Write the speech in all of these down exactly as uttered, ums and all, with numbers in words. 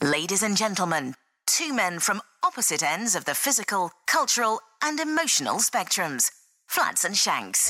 Ladies and gentlemen, two men from opposite ends of the physical, cultural and emotional spectrums. Flats and Shanks.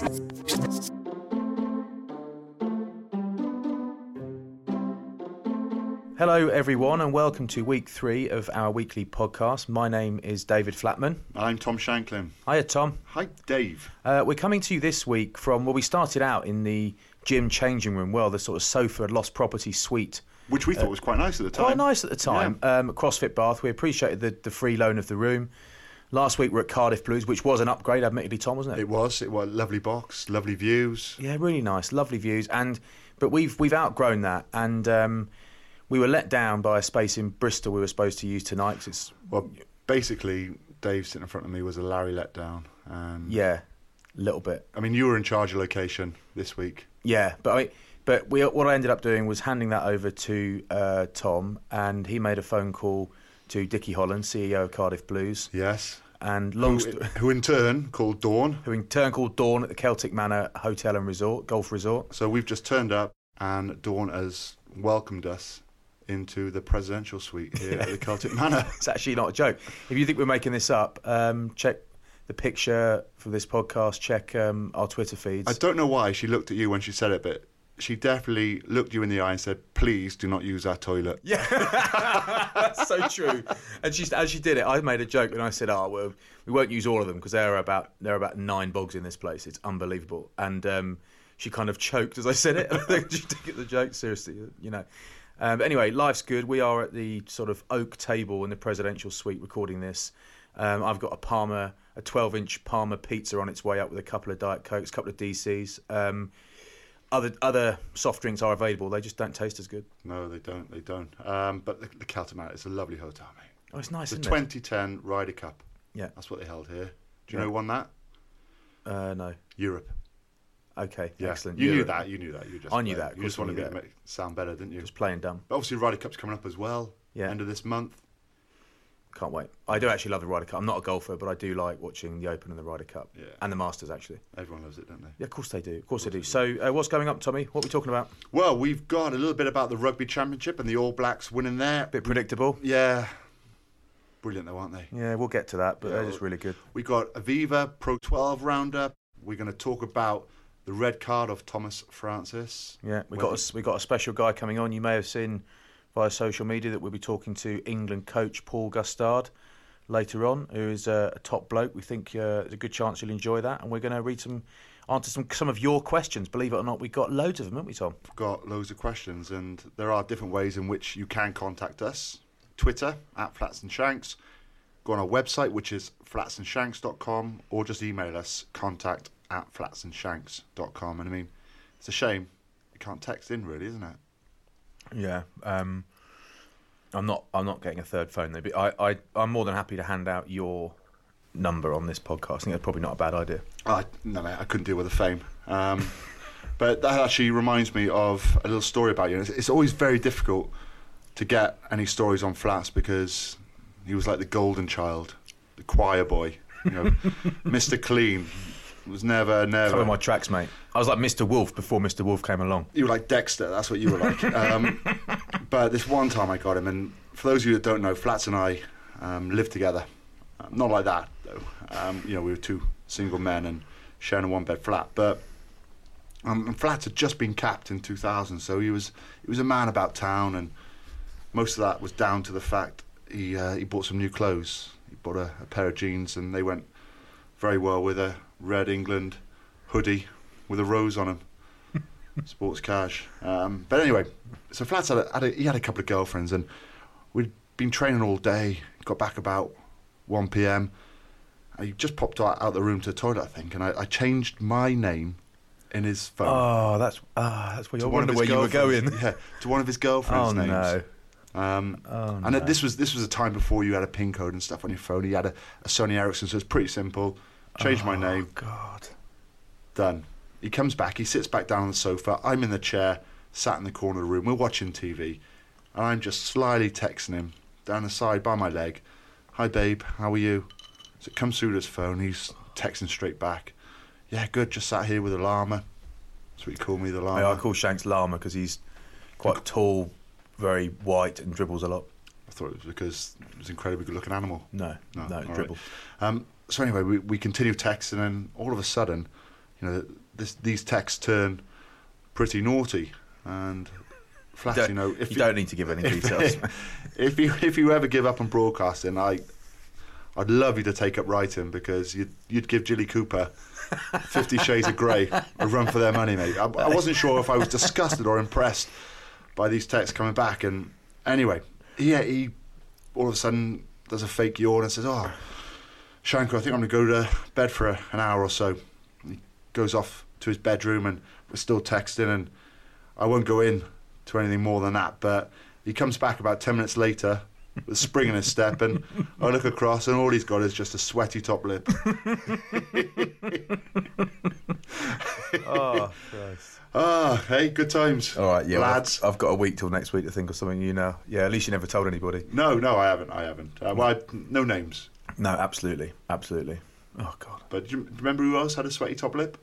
Hello everyone and welcome to week three of our weekly podcast. My name is David Flatman. I'm Tom Shanklin. Hiya Tom. Hi Dave. Uh, we're coming to you this week from, well, we started out in the gym changing room, well, the sort of sofa lost property suite. Which we thought uh, was quite nice at the time. Quite nice at the time. Yeah. Um, CrossFit Bath, we appreciated the, the free loan of the room. Last week we were at Cardiff Blues, which was an upgrade, admittedly, Tom, wasn't it? It was. It was a lovely box, lovely views. Yeah, really nice, lovely views. And But we've we've outgrown that, and um, we were let down by a space in Bristol we were supposed to use tonight. 'Cause it's, well, basically, Dave sitting in front of me was a Larry letdown. And yeah, a little bit. I mean, you were in charge of location this week. Yeah, but I mean, but we, what I ended up doing was handing that over to uh, Tom, and he made a phone call to Dickie Holland, C E O of Cardiff Blues. Yes. And long who, st- who in turn called Dawn. Who in turn called Dawn at the Celtic Manor Hotel and Resort, Golf Resort. So we've just turned up, and Dawn has welcomed us into the presidential suite here at the Celtic Manor. It's actually not a joke. If you think we're making this up, um, check the picture for this podcast, check um, our Twitter feeds. I don't know why she looked at you when she said it, but she definitely looked you in the eye and said, please do not use our toilet. Yeah, that's so true. And she, as she did it, I made a joke and I said, oh, well, we won't use all of them because there are about there are about nine bogs in this place. It's unbelievable. And um, she kind of choked as I said it. I think she took it the joke seriously, you know. Um, but anyway, life's good. We are at the sort of oak table in the presidential suite recording this. Um, I've got a Parma, a twelve-inch Parma pizza on its way up with a couple of Diet Cokes, a couple of D Cs. Um, Other other soft drinks are available. They just don't taste as good. No, they don't. They don't. Um, but the, the Celtic Manor is a lovely hotel, mate. Oh, it's nice, the isn't twenty ten it? Ryder Cup. Yeah. That's what they held here. Do you yeah. know who won that? Uh, no. Europe. Okay, yeah. excellent. You Europe. knew that. You knew that. You just I knew that. You just wanted to make it sound better, didn't you? Just playing dumb. But obviously, Ryder Cup's coming up as well. Yeah. End of this month. Can't wait. I do actually love the Ryder Cup. I'm not a golfer, but I do like watching the Open and the Ryder Cup. Yeah. And the Masters, actually. Everyone loves it, don't they? Yeah, of course they do. Of course, of course they do. So, uh, what's going up, Tommy? What are we talking about? Well, we've got a little bit about the Rugby Championship and the All Blacks winning there. Bit predictable. Yeah. Brilliant, though, aren't they? Yeah, we'll get to that, but yeah, they're just really good. We got Aviva Pro twelve roundup. We're going to talk about the red card of Thomas Francis. Yeah, we got a, we got a special guy coming on. You may have seen via social media that we'll be talking to England coach Paul Gustard later on, who is a, a top bloke. We think uh, there's a good chance you'll enjoy that, and we're going to read some, answer some some of your questions. Believe it or not, we've got loads of them, haven't we, Tom? We've got loads of questions, and there are different ways in which you can contact us. Twitter, at Flats and Shanks. Go on our website, which is flats and shanks dot com, or just email us, contact at flats and shanks dot com. And I mean, it's a shame you can't text in, really, isn't it? Yeah. Um, I'm not. I'm not getting a third phone though. But I, I, I'm more than happy to hand out your number on this podcast. I think that's probably not a bad idea. I, no, mate, I couldn't deal with the fame. Um, but that actually reminds me of a little story about you. It's, it's always very difficult to get any stories on Flats because he was like the golden child, the choir boy, you know, Mister Clean. Was never, never. Cover my tracks, mate. I was like Mister Wolf before Mister Wolf came along. You were like Dexter, that's what you were like. um, but this one time I got him, and for those of you that don't know, Flats and I um, lived together. Um, not like that, though. Um, you know, we were two single men and sharing a one-bed flat. But um, and Flats had just been capped in two thousand, so he was he was a man about town, and most of that was down to the fact he uh, he bought some new clothes. He bought a, a pair of jeans, and they went very well with a red England hoodie with a rose on him. Sports cash. Um, but anyway, so Flats had, a, had a, he had a couple of girlfriends, and we'd been training all day. Got back about one p.m. He just popped out, out the room to the toilet, I think, and I, I changed my name in his phone. Oh, that's ah, that's where you wonder where you were going. Yeah, to one of his girlfriend's oh, names. No. Um, oh, and no. this was this was a time before you had a PIN code and stuff on your phone. He had a, a Sony Ericsson, so it's pretty simple. Changed oh, my name. God. Done. He comes back, he sits back down on the sofa, I'm in the chair, sat in the corner of the room, we're watching T V, and I'm just slyly texting him, down the side by my leg, hi babe, how are you? So it comes through to his phone, he's texting straight back, yeah, good, just sat here with a llama. That's what you call me, the llama. Yeah, I call Shanks Llama because he's quite tall, very white, and dribbles a lot. thought it was because it was an incredibly good-looking animal. No, no, no all dribble. Right. Um, so anyway, we, we continue texting, and all of a sudden, you know, this, these texts turn pretty naughty. And Flats, you, you know, if you, you don't need to give any details. if you if you ever give up on broadcasting, I I'd love you to take up writing, because you'd you'd give Jilly Cooper Fifty Shades of Grey a run for their money, mate. I, I wasn't sure if I was disgusted or impressed by these texts coming back. And anyway, yeah, he all of a sudden does a fake yawn and says, "Oh, Shanko, I think I'm going to go to bed for a, an hour or so." He goes off to his bedroom, and we're still texting, and I won't go in to anything more than that, but he comes back about ten minutes later with a spring in his step, and I look across, and all he's got is just a sweaty top lip. Oh, Christ. Ah, hey, good times. All right, yeah, lads. I've, I've got a week till next week to think of something, you know. Yeah, at least you never told anybody. No, no, I haven't. I haven't. Uh, well, I, no names. No, absolutely, absolutely. Oh God. But do you remember who else had a sweaty top lip?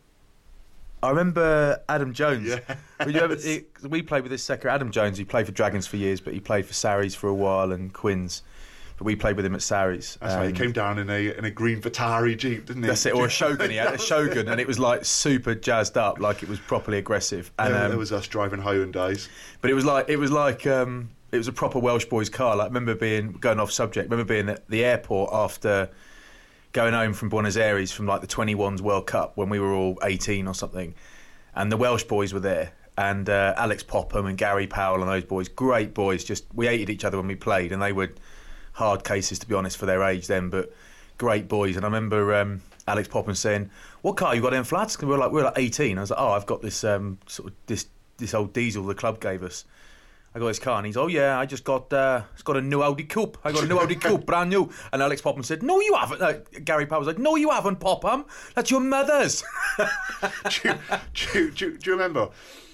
I remember Adam Jones. Yeah. We, remember, he, we played with this second Adam Jones. He played for Dragons for years, but he played for Sarries for a while and Quins. But we played with him at Sarries. That's right. He came down in a in a green Vitari Jeep, didn't he? That's it, or a Shogun. He had a Shogun, and it was like super jazzed up, like it was properly aggressive. And yeah, um, there was us driving Hyundais. But it was like it was like um, it was a proper Welsh boy's car. Like I remember being going off subject. I remember being at the airport after going home from Buenos Aires from like the twenty-ones World Cup when we were all eighteen or something. And the Welsh boys were there, and uh, Alex Popham and Gary Powell and those boys, great boys. Just we hated each other when we played, and they were hard cases, to be honest, for their age then, but great boys. And I remember um, Alex Popham saying, "What car you got in, Flats?" Because we were like we were like eighteen. I was like, "Oh, I've got this um, sort of this this old diesel the club gave us." I got his car, and he's, "Oh yeah, I just got uh, it's got a new Audi Coupe. I got a new Audi Coupe, brand new." And Alex Popham said, "No, you haven't." Uh, Gary Powell was like, "No, you haven't, Popham. That's your mother's." do, you, do, you, do, you, do you remember?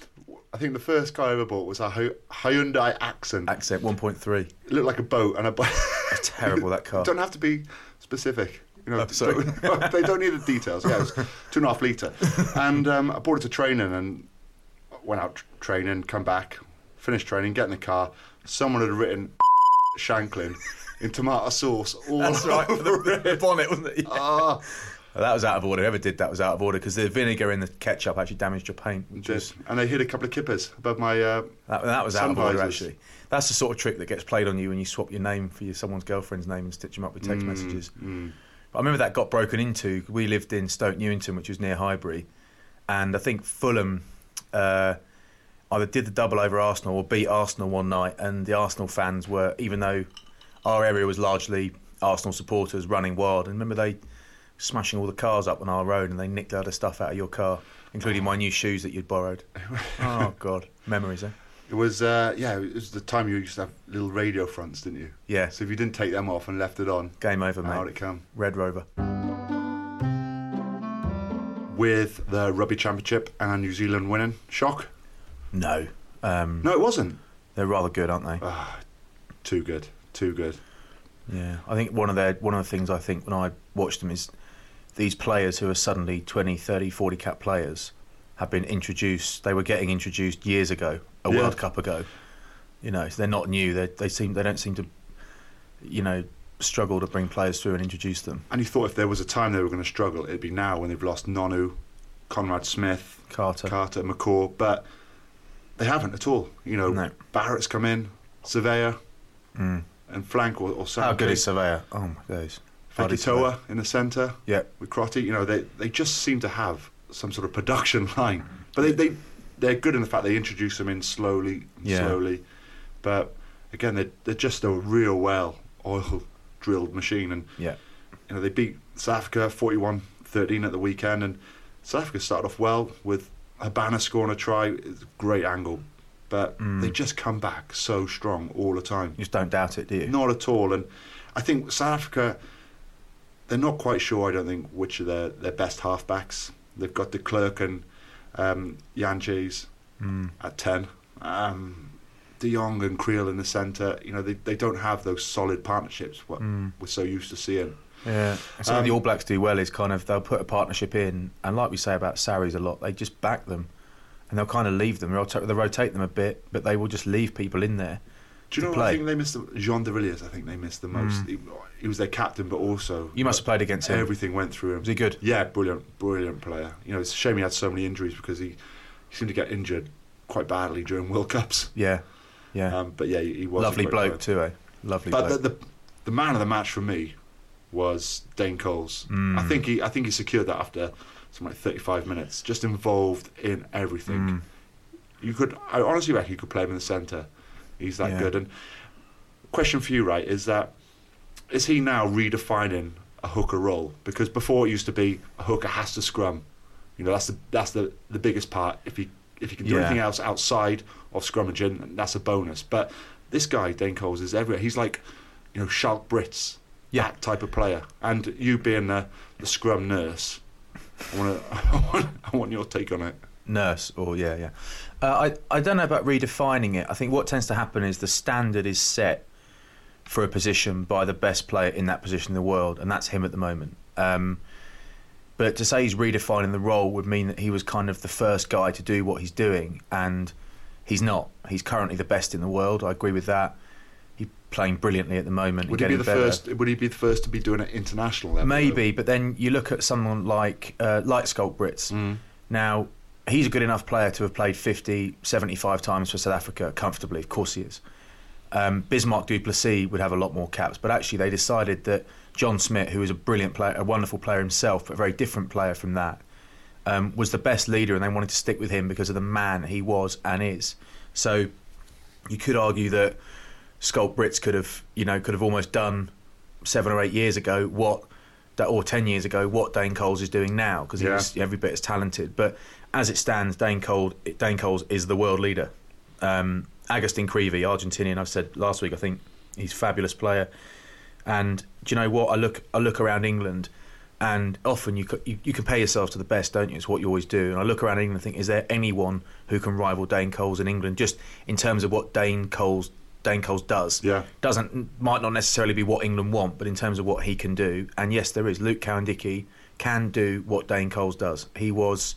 I think the first car I ever bought was a Hyundai Accent. Accent one point three. It looked like a boat, and a boat. Terrible, that car. Don't have to be specific. You know, Oh, sorry. don't, they don't need the details. Yeah, it was two and a half litre, and um, I brought it to training, and went out tr- training, come back. Finished training, get in the car. Someone had written Shanklin in tomato sauce all That's right, for over the, the it. bonnet, wasn't it? Yeah. Ah, Well, that was out of order. Whoever did that was out of order because the vinegar in the ketchup actually damaged your paint. Which did. was, And they hid a couple of kippers above my. Uh, that, that was out sun of order, visors. actually. That's the sort of trick that gets played on you when you swap your name for your someone's girlfriend's name and stitch them up with text Mm, messages. mm. But I remember that got broken into. We lived in Stoke Newington, which was near Highbury, and I think Fulham uh, either did the double over Arsenal or beat Arsenal one night, and the Arsenal fans were, even though our area was largely Arsenal supporters, running wild. And remember they smashing all the cars up on our road, and they nicked a lot of stuff out of your car, including my new shoes that you'd borrowed. Oh God, memories, eh? It was, uh, yeah, it was the time you used to have little radio fronts, didn't you? Yeah. So if you didn't take them off and left it on, Game over, mate. how'd it come? Red Rover. With the Rugby Championship and New Zealand winning, shock? No. Um, No, it wasn't. They're rather good, aren't they? Ah, too good, too good. Yeah. I think one of their one of the things I think when I watched them is these players who are suddenly twenty, thirty, forty cap players have been introduced. They were getting introduced years ago, a Yeah. World Cup ago. You know, so they're not new. They they seem they don't seem to, you know, struggle to bring players through and introduce them. And you thought if there was a time they were going to struggle, it'd be now when they've lost Nonu, Conrad Smith, Carter. Carter, McCaw, but they haven't at all. You know, No. Barrett's come in, Surveyor, Mm. and flank or, or How good is Surveyor? Oh my days. Fekitoa in the centre Yeah. with Crotty. You know, they they just seem to have some sort of production line, but they they they're good in the fact they introduce them in slowly, Yeah. slowly. But again, they they're just a real well oil drilled machine, and Yeah. you know they beat South Africa forty-one thirteen at the weekend, and South Africa started off well with Habana scoring a try. It's a great angle, but Mm. they just come back so strong all the time. You just don't doubt it, do you? Not at all. And I think South Africa, they're not quite sure, I don't think, which are their, their best halfbacks. They've got De Klerk and um, Jantjies Mm. at ten. Um, De Jong and Creel in the centre. You know, they, they don't have those solid partnerships what Mm. we're so used to seeing. Yeah, and something Um, the All Blacks do well is kind of they'll put a partnership in, and like we say about Sarries a lot, they just back them, and they'll kind of leave them. They'll, rota- they'll rotate them a bit, but they will just leave people in there, Do you know? play. I think they missed the, Jean de Villiers. I think they missed the most. Mm. He, he was their captain, but also you must have played against him. Everything went through him. Was he good? Yeah, brilliant, brilliant player. You know, it's a shame he had so many injuries because he, he seemed to get injured quite badly during World Cups. Yeah, yeah. Um, but yeah, he, he was lovely a great bloke player. too, eh? Lovely but bloke. The, the the man of the match for me was Dane Coles. Mm. I think he I think he secured that after something like thirty-five minutes. Just involved in everything. Mm. You could, I honestly reckon you could play him in the centre. He's that Yeah. good. And question for you, right, is that is he now redefining a hooker role? Because before it used to be a hooker has to scrum. You know, that's the that's the, the biggest part. If he if he can do Yeah. anything else outside of scrummaging, that's a bonus. But this guy, Dane Coles, is everywhere. He's like, you know, Schalk Brits, Yeah. that type of player. And you being the, the scrum nurse, I want to I want I want your take on it. Nurse, or yeah, yeah. Uh, I I don't know about redefining it. I think what tends to happen is the standard is set for a position by the best player in that position in the world, and that's him at the moment. Um, but to say he's redefining the role would mean that he was kind of the first guy to do what he's doing, and he's not. He's currently the best in the world. I agree with that. He's playing brilliantly at the moment. Would and he be the getting better. first? Would he be the first to be doing it at international level? Maybe, but then you look at someone like uh, like Schalk Brits. Mm. Now, he's a good enough player to have played fifty, seventy-five times for South Africa comfortably. Of course he is. Um, Bismarck Duplessis would have a lot more caps, but actually they decided that John Smith, who is a brilliant player, a wonderful player himself, but a very different player from that, um, was the best leader, and they wanted to stick with him because of the man he was and is. So you could argue that Schalk Brits could have, you know, could have almost done seven or eight years ago what, or ten years ago, what Dane Coles is doing now, because Yeah. he's every bit as talented. But as it stands, Dane Coles, Dane Coles is the world leader. Um, Agustin Creevy, Argentinian, I've said last week, I think he's a fabulous player. And do you know what? I look, I look around England, and often you, c- you you compare yourself to the best, don't you? It's what you always do. And I look around England and think, is there anyone who can rival Dane Coles in England, just in terms of what Dane Coles Dane Coles does? Yeah. Doesn't might not necessarily be what England want, but in terms of what he can do. And yes, there is. Luke Cowan-Dickie can do what Dane Coles does. He was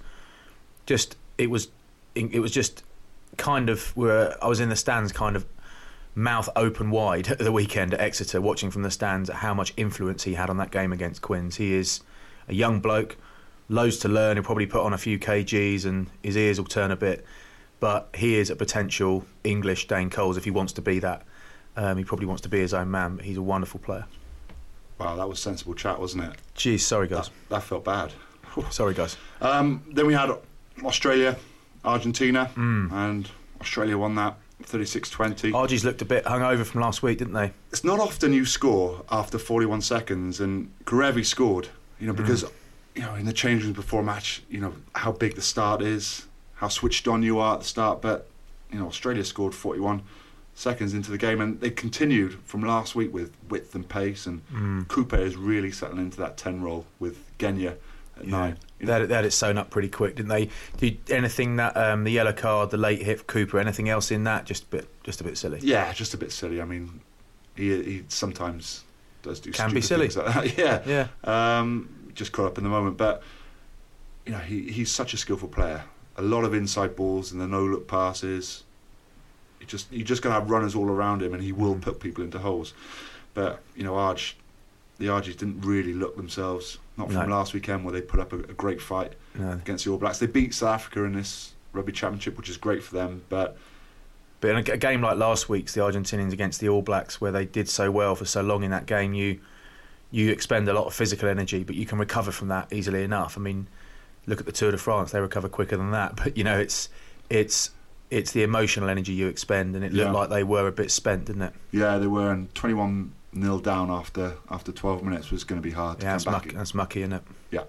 just it was it was just kind of where I was in the stands, kind of mouth open wide at the weekend at Exeter, watching from the stands at how much influence he had on that game against Quins. He is a young bloke, loads to learn. He'll probably put on a few kgs and his ears will turn a bit, but he is a potential English Dane Coles if he wants to be that. Um, he probably wants to be his own man, but he's a wonderful player. Wow, that was sensible chat, wasn't it? Geez, sorry guys. That, that felt bad. Sorry guys. Um, then we had Australia, Argentina, Mm. and Australia won that thirty-six twenty. Argies looked a bit hungover from last week, didn't they? It's not often you score after forty-one seconds, and Karevi scored. You know, because Mm. you know in the change rooms before match, you know how big the start is, how switched on you are at the start. But you know, Australia scored forty-one seconds into the game, and they continued from last week with width and pace. And Mm. Coupe is really settling into that ten role with Genya at Yeah. nine. You They know, had, they had it sewn up pretty quick, didn't they? Did anything that um, the yellow card, the late hit for Cooper, anything else in that? Just a bit, just a bit silly. yeah, just a bit silly. I mean, he he sometimes does do Can be stupid silly. things like that. yeah. Yeah. Um, just caught up in the moment, but you know he he's such a skillful player. A lot of inside balls and the no look passes. You just you just gonna have runners all around him, and he will Mm. put people into holes. But you know, Arge, the Argies didn't really look themselves. Not from No. last weekend where they put up a, a great fight No. against the All Blacks. They beat South Africa in this rugby championship, which is great for them. But But in a, g- a game like last week's, the Argentinians against the All Blacks, where they did so well for so long in that game, you you expend a lot of physical energy, but you can recover from that easily enough. I mean, look at the Tour de France; they recover quicker than that. But you know, it's it's it's the emotional energy you expend, and it looked Yeah. like they were a bit spent, didn't it? yeah, they were and twenty-one nil down after after twelve minutes was going to be hard to Yeah, come that's back. mucky, that's mucky, isn't it? Yeah.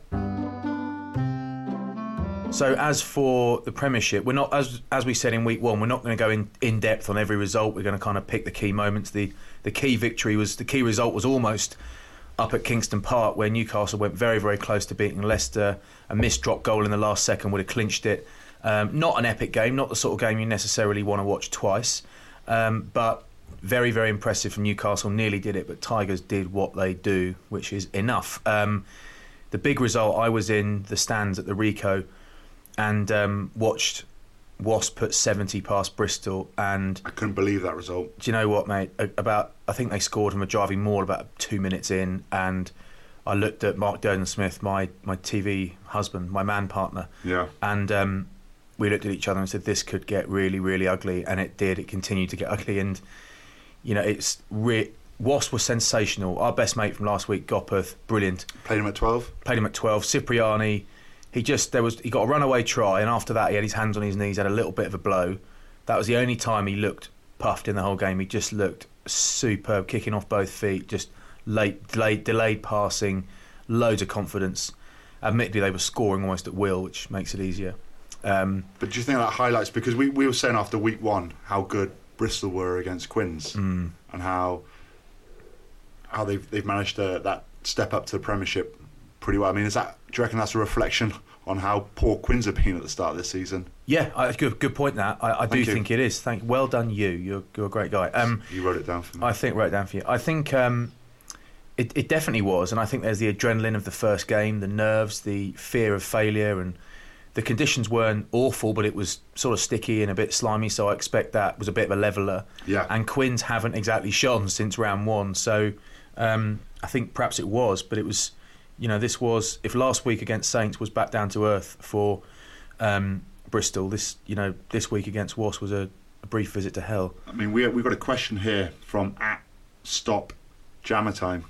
So as for the Premiership, we're not, as as we said in week one, we're not going to go in, in depth on every result. We're going to kind of pick the key moments. The the key victory was the key result was almost up at Kingston Park, where Newcastle went very very close to beating Leicester. A missed drop goal in the last second would have clinched it. Um, not an epic game, not the sort of game you necessarily want to watch twice, um, but very very impressive from Newcastle. Nearly did it, but Tigers did what they do, which is enough. Um, the big result, I was in the stands at the Ricoh and um, watched Wasp put seventy past Bristol, and I couldn't believe that result. Do you know what, mate? About I think they scored from a driving maul about two minutes in, and I looked at Mark Durden-Smith, my my T V husband, my man partner, yeah, and um, we looked at each other and said, "This could get really, really ugly," and it did. It continued to get ugly, and you know, it's re- Wasp was sensational. Our best mate from last week, Gopeth, brilliant. Played him at twelve. Played him at twelve. Cipriani, he just there was he got a runaway try, and after that he had his hands on his knees, had a little bit of a blow. That was the only time he looked puffed in the whole game. He just looked superb, kicking off both feet, just late, delayed, delayed passing, loads of confidence. Admittedly, they were scoring almost at will, which makes it easier. Um, but do you think that highlights, because we, we were saying after week one how good Bristol were against Quins, mm. and how how they've they've managed to that step up to the Premiership pretty well. I mean, is that, do you reckon that's a reflection on how poor Quins have been at the start of this season? Yeah, I, good good point. That I, I do you. think it is. Thank, well done, you. You're you're a great guy. Um, you wrote it down for me. I think wrote it down for you. I think um, it it definitely was, and I think there's the adrenaline of the first game, the nerves, the fear of failure, and the conditions weren't awful, but it was sort of sticky and a bit slimy. So I expect that was a bit of a leveller. Yeah. And Quins haven't exactly shone since round one, so um, I think perhaps it was, but it was. You know, this was, if last week against Saints was back down to earth for um, Bristol, this, you know, this week against Wasp was a, a brief visit to hell. I mean, we, we've got a question here from at Stop Jammer Time.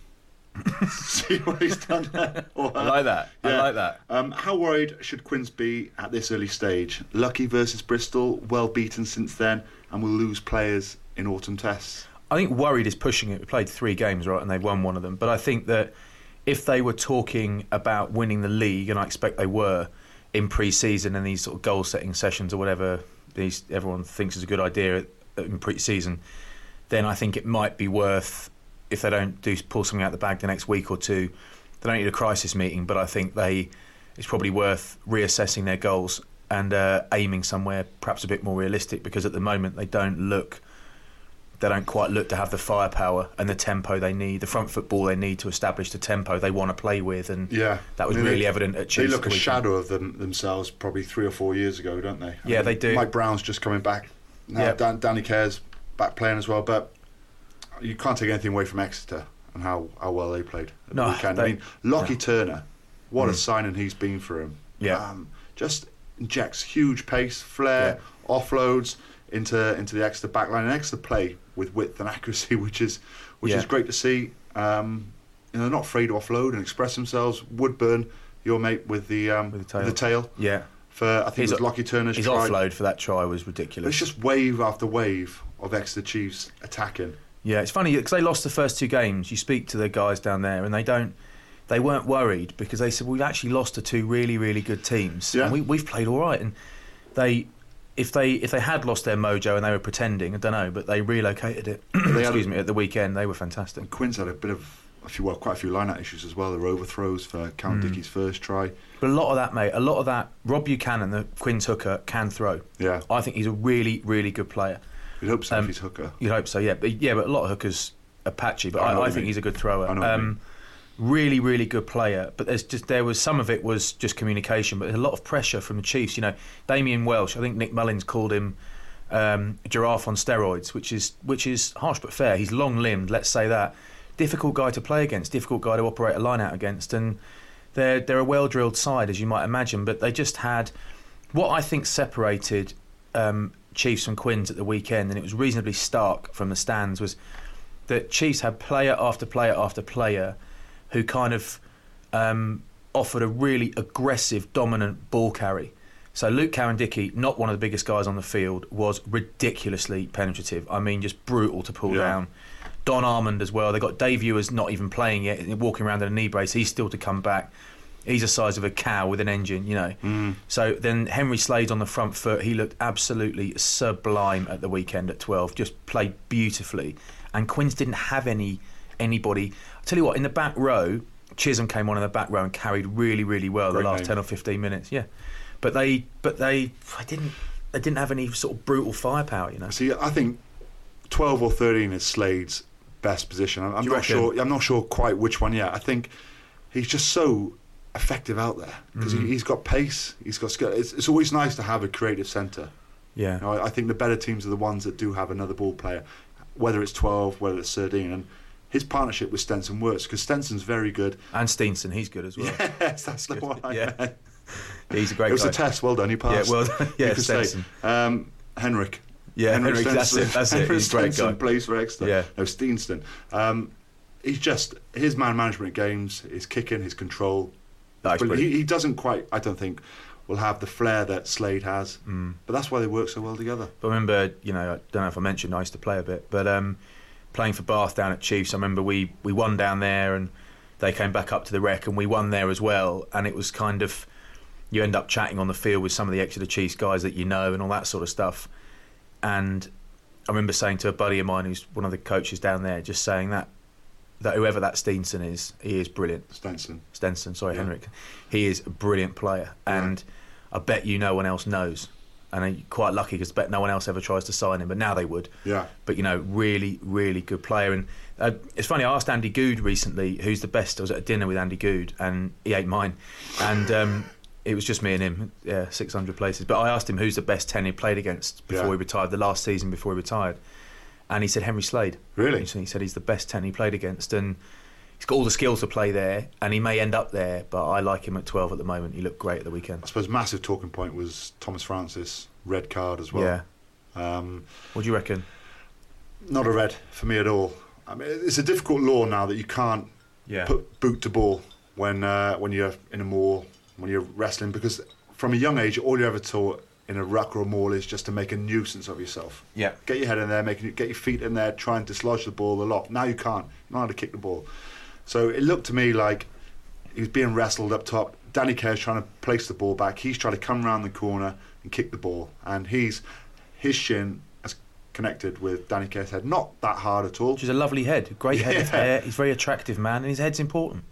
See what he's done there? Or, I like that. yeah. I like that. Um, how worried should Quins be at this early stage? Lucky versus Bristol, well beaten since then, and will lose players in autumn tests. I think worried is pushing it. We played three games, right, and they've won one of them. But I think that if they were talking about winning the league, and I expect they were in pre-season and these sort of goal-setting sessions or whatever these everyone thinks is a good idea in pre-season, then I think it might be worth, if they don't do pull something out the bag the next week or two, they don't need a crisis meeting, but I think they it's probably worth reassessing their goals and uh, aiming somewhere perhaps a bit more realistic, because at the moment they don't look They don't quite look to have the firepower and the tempo they need, the front football they need to establish the tempo they want to play with, and yeah. that was I mean, really they, evident at Chiefs. They look a weekend. shadow of them themselves probably three or four years ago, don't they? I yeah, mean, they do. Mike Brown's just coming back now. Yeah. Dan, Danny Care's back playing as well, but you can't take anything away from Exeter and how, how well they played at no, the weekend. They, I mean, Lockie yeah. Turner, what mm. a signing he's been for him. Yeah, um, just injects huge pace, flair, yeah. offloads into into the Exeter backline, and Exeter play with width and accuracy, which is which yeah. is great to see. Um, you know, they're not afraid to offload and express themselves. Woodburn, your mate with the um, with the tail, with the tail yeah. For I think his, it was Lockie Turner's his try. offload for that try was ridiculous. It's just wave after wave of Exeter Chiefs attacking. Yeah, it's funny because they lost the first two games. You speak to the guys down there, and they don't. They weren't worried because they said, well, we've actually lost to two really, really good teams, yeah. and we, we've played all right. And they, if they if they had lost their mojo and they were pretending, I don't know, but they relocated it. they excuse a, me, at the weekend they were fantastic. And Quins had a bit of a few, well, quite a few line-out issues as well. There were overthrows for Count mm. Dickey's first try. But a lot of that, mate, a lot of that. Rob Buchanan, the Quins hooker, can throw. Yeah, I think he's a really, really good player. You'd hope so um, if he's hooker. You'd hope so, yeah. But yeah, but a lot of hookers are patchy. But I, I, I think mean. he's a good thrower. I know what um, you mean. Really, really good player, but there's just there was some of it was just communication, but there's a lot of pressure from the Chiefs. You know, Damien Welsh, I think Nick Mullins called him um, a giraffe on steroids, which is which is harsh but fair. He's long-limbed, let's say that. Difficult guy to play against, difficult guy to operate a line out against, and they're they're a well-drilled side, as you might imagine. But they just had what I think separated um, Chiefs from Quins at the weekend, and it was reasonably stark from the stands, was that Chiefs had player after player after player who kind of um, offered a really aggressive, dominant ball carry. So Luke Cowan-Dickey, not one of the biggest guys on the field, was ridiculously penetrative. I mean, just brutal to pull yeah. down. Don Armand as well. They got Dave Ewers not even playing yet, walking around in a knee brace. He's still to come back. He's the size of a cow with an engine, you know. Mm. So then Henry Slade's on the front foot. He looked absolutely sublime at the weekend at twelve. Just played beautifully. And Quins didn't have any anybody. I'll tell you what, in the back row, Chisholm came on in the back row and carried really, really well Great the last name. ten or fifteen minutes. Yeah, but they, but they, I didn't, they didn't have any sort of brutal firepower, you know. See, I think twelve or thirteen is Slade's best position. I'm, I'm not reckon? sure. I'm not sure quite which one yet. I think he's just so effective out there because mm-hmm. he, he's got pace. He's got skill. It's, it's always nice to have a creative centre Yeah. You know, I, I think the better teams are the ones that do have another ball player, whether it's twelve, whether it's thirteen. And his partnership with Stenson works because Stenson's very good. And Steenson, he's good as well. Yes, that's the one. I Yeah. meant. He's a great guy. It was a test. Well done. You passed. Yeah, well done. Yeah, You could say. Stenson. Um, Henrik. Yeah, Henrik, that's it, that's it. Henrik He's a great Stenson guy. plays for Exeter. Yeah. No, Steenston. Um, he's just, his man management games, his kicking, his control. That's But brilliant. he, he doesn't quite, I don't think, will have the flair that Slade has. Mm. But that's why they work so well together. But I remember, you know, I don't know if I mentioned I used to play a bit, but um, playing for Bath down at Chiefs, I remember we, we won down there and they came back up to the Rec and we won there as well. And it was kind of, you end up chatting on the field with some of the Exeter Chiefs guys that you know and all that sort of stuff. And I remember saying to a buddy of mine who's one of the coaches down there, just saying that that whoever that Steenson is, he is brilliant. Stenson. Stenson, sorry, Yeah. Henrik. He is a brilliant player. And I bet you no one else knows. And I'm quite lucky because I bet no one else ever tries to sign him, but now they would. Yeah. But, you know, really, really good player. And uh, it's funny, I asked Andy Good recently who's the best. I was at a dinner with Andy Good and he ate mine. And um, it was just me and him, yeah, six hundred places. But I asked him who's the best ten he played against before Yeah. he retired, the last season before he retired. And he said Henry Slade. Really? He said he's the best ten he played against. And he's got all the skills to play there, and he may end up there, but I like him at twelve at the moment. He looked great at the weekend. I suppose massive talking point was Thomas Francis, red card as well. Yeah. Um, What do you reckon? not a red for me at all. I mean, it's a difficult law now that you can't Yeah. put boot to ball when uh, when you're in a maul, when you're wrestling, because from a young age, all you're ever taught in a ruck or a maul is just to make a nuisance of yourself. Yeah. Get your head in there, make, get your feet in there, try and dislodge the ball a lot. Now you can't. You know how to kick the ball. So it looked to me like he was being wrestled up top. Danny Kerr's trying to place the ball back. He's trying to come round the corner and kick the ball. And he's his shin has connected with Danny Kerr's head. Not that hard at all. Which is a lovely head, great head of Yeah. hair. He's a very attractive man, and his head's important.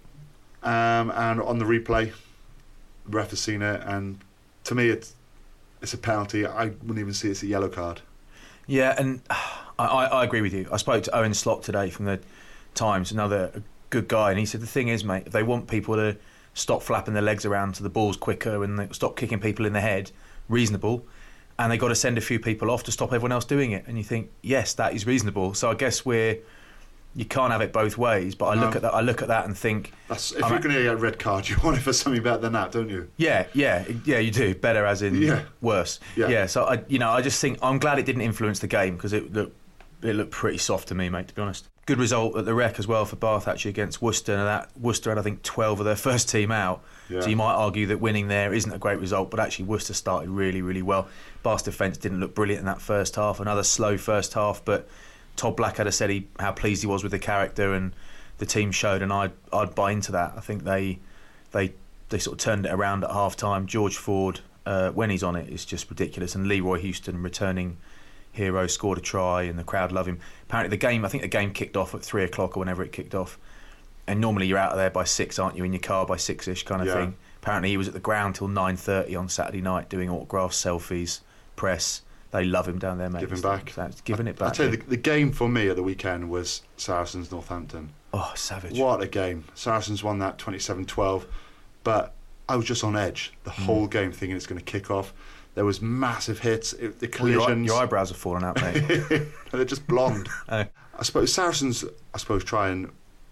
Um, and on the replay, the ref has seen it, and to me, it's it's a penalty. I wouldn't even see it's a yellow card. Yeah, and I, I, I agree with you. I spoke to Owen Slot today from the Times, another good guy, and he said the thing is, mate, if they want people to stop flapping their legs around to the balls quicker and they stop kicking people in the head, reasonable, and they got to send a few people off to stop everyone else doing it. And you think, yes, that is reasonable. So I guess we're you can't have it both ways. But I No. look at that, I look at that and think, That's, if I'm you're a- going to get a red card, you want it for something better than that, don't you? yeah, yeah, yeah, you do better as in Yeah. worse. Yeah. So I, you know, I just think I'm glad it didn't influence the game because it looked it looked pretty soft to me, mate. To be honest, good result at the Rec as well for Bath actually against Worcester. And that Worcester had I think twelve of their first team out. Yeah. So you might argue that winning there isn't a great result, but actually Worcester started really, really well. Bath's defence didn't look brilliant in that first half. Another slow first half, but Todd Blackadder said he how pleased he was with the character and the team showed, and I'd I'd buy into that. I think they they they sort of turned it around at half time. George Ford, uh, when he's on it, is just ridiculous, and Leroy Houston, returning hero, scored a try, and the crowd love him. Apparently, the game I think the game kicked off at three o'clock or whenever it kicked off, and normally you're out of there by six, aren't you? In your car by six-ish kind of Yeah. thing. Apparently, he was at the ground till nine thirty on Saturday night doing autographs, selfies, press. They love him down there, mate. Giving back. That's giving it I back. tell you, the, the game for me at the weekend was Saracens Northampton. Oh, savage. What a game. Saracens won that twenty-seven twelve, but I was just on edge the Hmm. whole game thinking it's going to kick off. There was massive hits, it, the Well, your, collisions. your eyebrows have fallen out, mate. They're just blonde. Oh. I suppose Saracens, I suppose, try and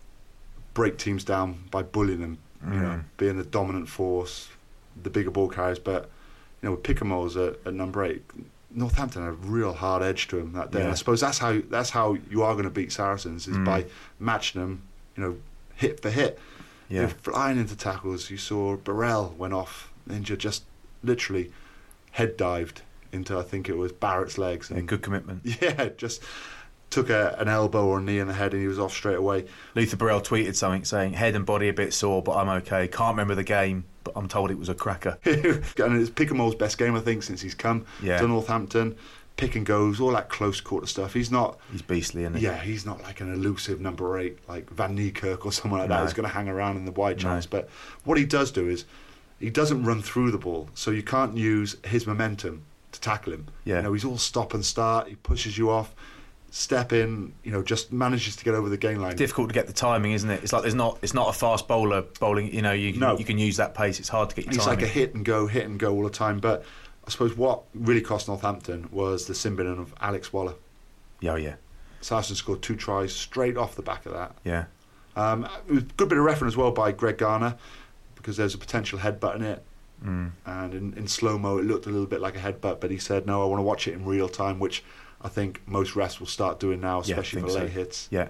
break teams down by bullying them, you know, Mm. being the dominant force, the bigger ball carriers. But you know, with Pickamoles at, at number eight, Northampton had a real hard edge to them that day. And Yeah. I suppose that's how that's how you are going to beat Saracens is Mm. by matching them, you know, hit for hit. Yeah. They're flying into tackles. You saw Burrell went off injured, just literally head dived into I think it was Barrett's legs. Yeah, good commitment. Yeah, just took a, an elbow or a knee in the head and he was off straight away. Luther Burrell tweeted something saying, head and body a bit sore, but I'm okay. Can't remember the game, but I'm told it was a cracker. And it's Pickamole's best game, I think, since he's come Yeah. to Northampton. Pick and goes, all that close quarter stuff. He's not, He's beastly, isn't he? yeah, he's not like an elusive number eight like Van Niekerk or someone like that No. who's going to hang around in the wide No. chance. But what he does do is he doesn't run through the ball, so you can't use his momentum to tackle him. Yeah. You know, he's all stop and start. He pushes you off, step in. You know, just manages to get over the gain line. Difficult to get the timing, isn't it? It's like there's not. It's not a fast bowler bowling. You know, you can, No. you can use that pace. It's hard to get your He's timing. like a hit and go, hit and go all the time. But I suppose what really cost Northampton was the sin binning of Alex Waller. Yeah, oh, yeah. Saracen scored two tries straight off the back of that. Yeah. Um, it was a good bit of reference as well by Greg Garner, because there's a potential headbutt in it. Mm. And in, in slow-mo, it looked a little bit like a headbutt, but he said, no, I want to watch it in real time, which I think most refs will start doing now, especially yeah, for late so. hits. Yeah.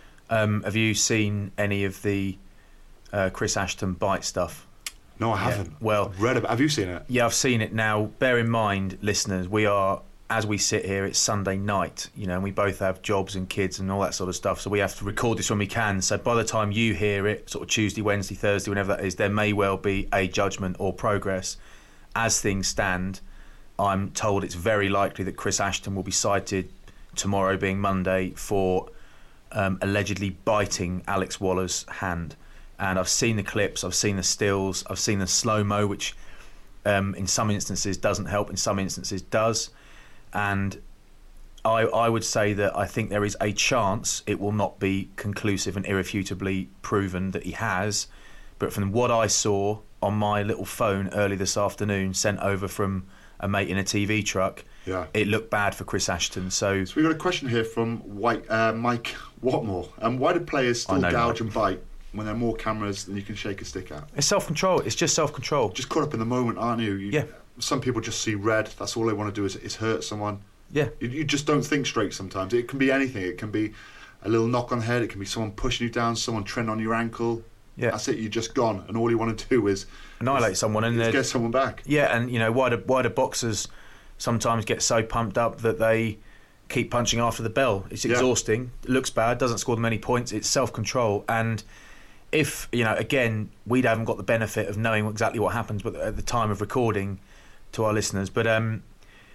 Um, have you seen any of the uh, Chris Ashton bite stuff? No, I haven't. Yeah. Well, I've read about. Have you seen it? Yeah, I've seen it now. Bear in mind, listeners, we are, as we sit here, it's Sunday night, you know, and we both have jobs and kids and all that sort of stuff, so we have to record this when we can. So by the time you hear it, sort of Tuesday, Wednesday, Thursday, whenever that is, there may well be a judgment or progress. As things stand, I'm told it's very likely that Chris Ashton will be cited tomorrow, being Monday, for um, allegedly biting Alex Waller's hand. And I've seen the clips, I've seen the stills, I've seen the slow-mo, which um, in some instances doesn't help, in some instances does. And I, I would say that I think there is a chance it will not be conclusive and irrefutably proven that he has. But from what I saw on my little phone early this afternoon, sent over from a mate in a T V truck, yeah. it looked bad for Chris Ashton. So, so we got a question here from White, uh, Mike Watmore. Um, why do players still gouge and bite when there are more cameras than you can shake a stick at? It's self-control. It's just self-control. Just caught up in the moment, aren't you? you yeah. Some people just see red. That's all they want to do is, is hurt someone. Yeah. You, you just don't think straight sometimes. It can be anything. It can be a little knock on the head. It can be someone pushing you down, someone treading on your ankle. Yeah. That's it. You're just gone. And all you want to do is annihilate is, someone and get someone back. Yeah, and you know, why do, why do boxers sometimes get so pumped up that they keep punching after the bell? It's exhausting. Yeah. It looks bad. Doesn't score them any points. It's self-control. And if, you know, again, we haven't got the benefit of knowing exactly what happens but at the time of recording to our listeners, but um,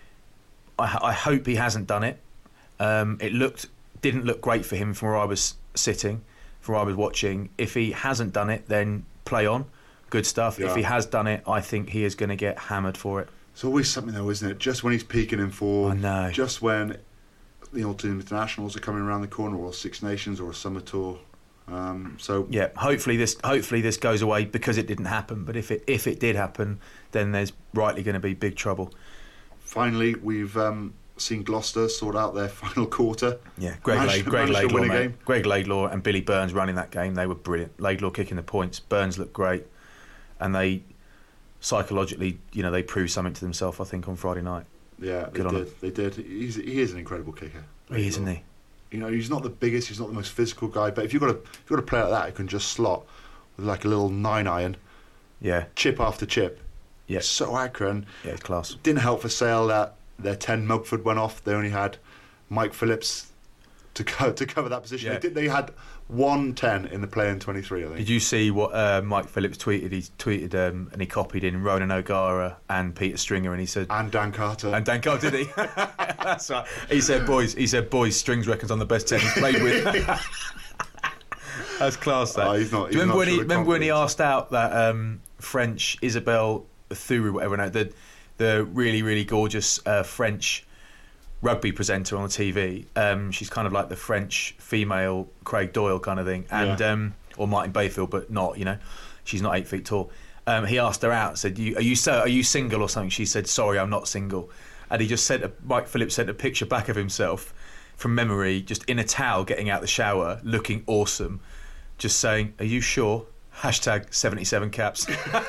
I, I hope he hasn't done it. Um, it looked didn't look great for him from where I was sitting, from where I was watching. If he hasn't done it, then play on. Good stuff. Yeah. If he has done it, I think he is going to get hammered for it. It's always something though, isn't it? Just when he's peaking in form, I know. Just when the ultimate internationals are coming around the corner, or Six Nations, or a summer tour. Um, so yeah, hopefully this hopefully this goes away because it didn't happen. But if it if it did happen, then there's rightly going to be big trouble. Finally, we've um, seen Gloucester sort out their final quarter. Yeah, Greg, managed, La- Greg managed Laidlaw, mate. Greg Laidlaw and Billy Burns running that game. They were brilliant. Laidlaw kicking the points. Burns looked great, and they psychologically, you know, they proved something to themselves. I think on Friday night. Yeah, Good they on did. him. They did. He's, he is an incredible kicker. Laidlaw. He is, isn't he? You know, he's not the biggest, he's not the most physical guy, but if you've got a if you've got a player like that who can just slot with like a little nine iron, yeah, chip after chip, yeah, so accurate. And yeah, it's class. Didn't help for Sale that their ten Mugford went off. They only had Mike Phillips to co- to cover that position. Yeah. They, did, they had one ten in the play in twenty-three, I think. Did you see what uh, Mike Phillips tweeted? He tweeted um, and he copied in Ronan O'Gara and Peter Stringer, and he said, and Dan Carter. And Dan Carter, did he? That's right. He said, boys, he said, boys, Strings reckons I'm the best ten he's played with. That's class, that. Oh, he's not, he's Do you remember, not when, he, sure remember when he asked out that um, French Isabelle Thuru, whatever, no, the, the really, really gorgeous uh, French rugby presenter on the T V. Um, she's kind of like the French female Craig Doyle kind of thing, and yeah. um, or Martin Bayfield, but not. You know, she's not eight feet tall. Um, he asked her out, said, "You are you so are you single or something?" She said, "Sorry, I'm not single." And he just sent a, Mike Phillips sent a picture back of himself from memory, just in a towel, getting out the shower, looking awesome, just saying, "Are you sure?" Hashtag seventy-seven caps.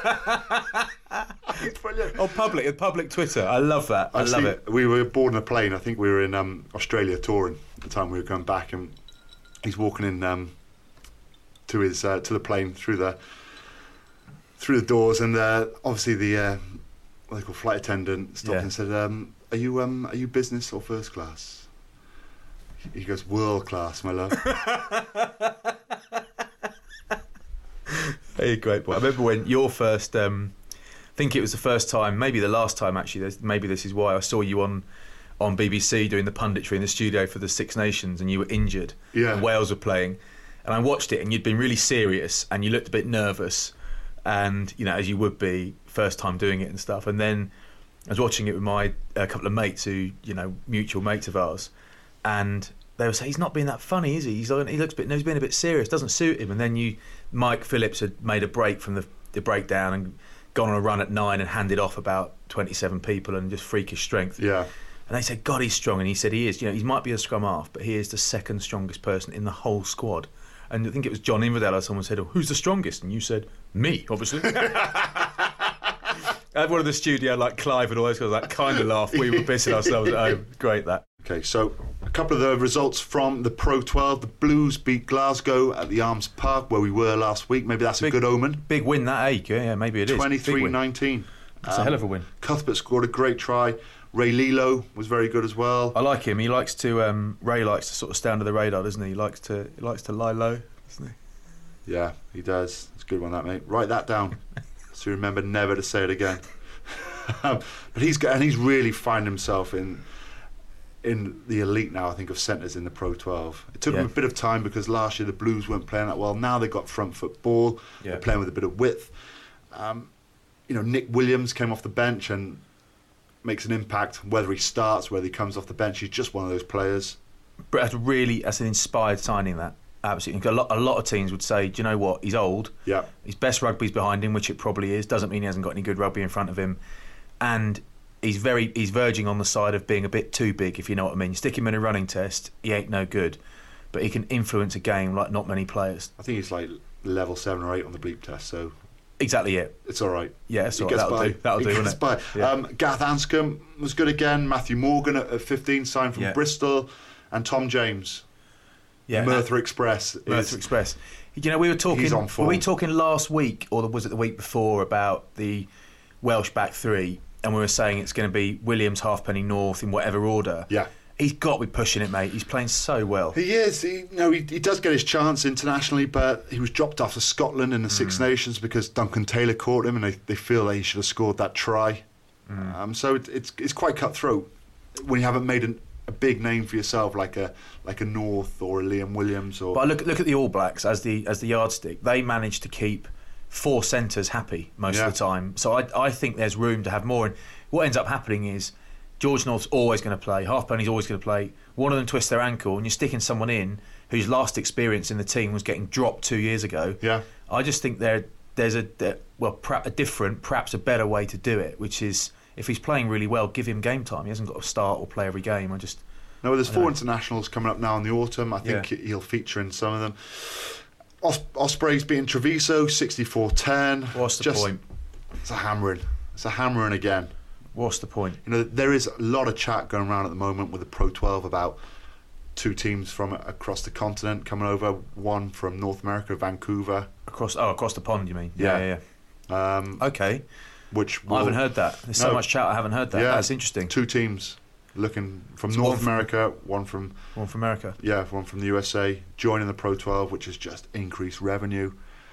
Brilliant. Oh, public, public Twitter. I love that. I, I love see, it. We were boarding a plane. I think we were in um, Australia touring at the time we were going back, and he's walking in um, to his uh, to the plane through the through the doors, and uh, obviously the uh, what they call flight attendant stopped Yeah. and said, um, "Are you um, are you business or first class?" He goes, "World class, my love." Hey, great boy. I remember when your first, um, I think it was the first time, maybe the last time actually, there's- maybe this is why I saw you on on B B C doing the punditry in the studio for the Six Nations, and you were injured, Yeah. and Wales were playing, and I watched it, and you'd been really serious, and you looked a bit nervous, and, you know, as you would be, first time doing it and stuff, and then I was watching it with my a couple of mates who, you know, mutual mates of ours, and they were saying, he's not being that funny, is he? He's like, he looks a bit, no, he's being a bit serious, doesn't suit him. And then you, Mike Phillips had made a break from the, the breakdown and gone on a run at nine and handed off about twenty-seven people and just freakish strength. Yeah. And they said, God, he's strong. And he said he is. You know, he might be a scrum half, but he is the second strongest person in the whole squad. And I think it was John Inverdale or someone said, oh, who's the strongest? And you said, me, obviously. I had one of the studio, like Clive and all those guys, like kind of laugh. We were pissing ourselves at home. Great, that. Okay, so a couple of the results from the Pro twelve. The Blues beat Glasgow at the Arms Park, where we were last week. Maybe that's big, a good omen. Big win that, eh? Yeah, yeah, maybe it is. twenty-three nineteen. That's um, a hell of a win. Cuthbert scored a great try. Ray Lilo was very good as well. I like him. He likes to. Um, Ray likes to sort of stay under the radar, doesn't he? He likes to. He likes to lie low, doesn't he? Yeah, he does. It's a good one, that, mate. Write that down, so you remember never to say it again. um, but he's got, and he's really found himself in in the elite now, I think, of centres in the Pro twelve. It took yeah. him a bit of time because last year the Blues weren't playing that well. Now they've got front foot ball. Yeah. They're playing with a bit of width. Um, you know, Nick Williams came off the bench and makes an impact. Whether he starts, whether he comes off the bench, he's just one of those players. But that's really, that's an inspired signing, that. Absolutely. A lot, a lot of teams would say, do you know what? He's old. Yeah. His best rugby's behind him, which it probably is. Doesn't mean he hasn't got any good rugby in front of him. And he's very, he's verging on the side of being a bit too big, if you know what I mean. You stick him in a running test, he ain't no good. But he can influence a game like not many players. I think he's like level seven or eight on the bleep test, so... Exactly it. It's all right. Yeah, it's all right. That'll That'll by. do. That'll he do, gets won't it? By. Yeah. Um, Gareth Anscombe was good again. Matthew Morgan at, at fifteen, signed from yeah. Bristol. And Tom James. Yeah, Merthyr Express. Merthyr is, Express. You know, we were talking. He's on form. Were we talking last week, or was it the week before, about the Welsh back three? And we were saying it's going to be Williams, Halfpenny, North in whatever order. Yeah. He's got to be pushing it, mate. He's playing so well. He is. He, you know, he, he does get his chance internationally, but he was dropped off to Scotland in the mm. Six Nations because Duncan Taylor caught him, and they, they feel that he should have scored that try. Mm. Um, so it, it's it's quite cutthroat when you haven't made an, a big name for yourself, like a like a North or a Liam Williams. Or but look look at the All Blacks as the as the yardstick. They managed to keep four centres happy most yeah. of the time. So I I think there's room to have more. And what ends up happening is George North's always going to play. Halfpenny's always going to play. One of them twists their ankle, and you're sticking someone in whose last experience in the team was getting dropped two years ago. Yeah, I just think there there's a there, well, perhaps a different, perhaps a better way to do it, which is if he's playing really well, give him game time. He hasn't got to start or play every game. I just no. There's four know. internationals coming up now in the autumn. I think yeah. he'll feature in some of them. Os- Ospreys beating Treviso sixty-four ten. What's the just, point? It's a hammering. It's a hammering again. What's the point? You know, there is a lot of chat going around at the moment with the Pro twelve about two teams from across the continent coming over. One from North America, Vancouver. Across oh, across the pond, you mean? Yeah, yeah. yeah. Um, okay. Which will, I haven't heard that. There's no, so much chat. I haven't heard that. Yeah, That's interesting. Two teams looking from so North one America, from, one from one from America. Yeah, one from the U S A, joining the Pro twelve, which has just increased revenue.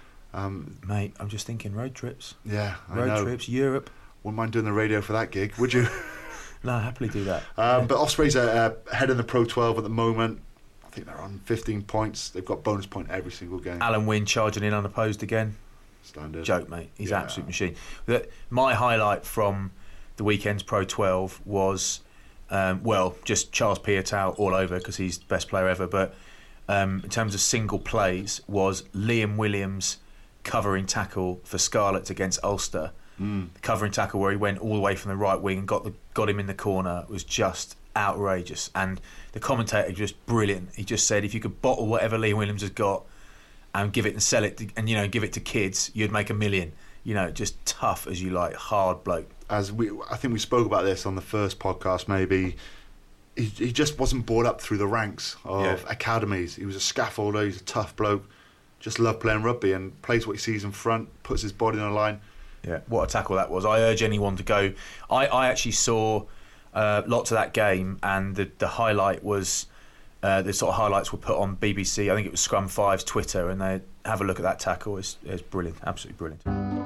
Um, Mate, I'm just thinking road trips. Yeah, I road know. trips, Europe. Wouldn't mind doing the radio for that gig, would you? No, I'd happily do that. Um, yeah. But Ospreys are uh, ahead in the Pro twelve at the moment. I think they're on fifteen points. They've got bonus point every single game. Alan Wynne charging in unopposed again. Standard. Joke, mate. He's yeah. an absolute machine. The, my highlight from the weekend's Pro twelve was, um, well, just Charles Piutau all over because he's the best player ever. But um, in terms of single plays, was Liam Williams covering tackle for Scarlets against Ulster. Mm. The covering tackle where he went all the way from the right wing and got the, got him in the corner was just outrageous. And the commentator just brilliant. He just said if you could bottle whatever Liam Williams has got and give it and sell it to, and you know give it to kids, you'd make a million. You know, just tough as you like, hard bloke. As we, I think we spoke about this on the first podcast. Maybe he, he just wasn't brought up through the ranks of yeah. academies. He was a scaffolder. He's a tough bloke. Just loved playing rugby and plays what he sees in front. Puts his body on the line. Yeah, what a tackle that was. I urge anyone to go. I, I actually saw uh, lots of that game, and the, the highlight was uh, the sort of highlights were put on B B C. I think it was Scrum five's Twitter, and they have a look at that tackle. It's, it's brilliant, absolutely brilliant.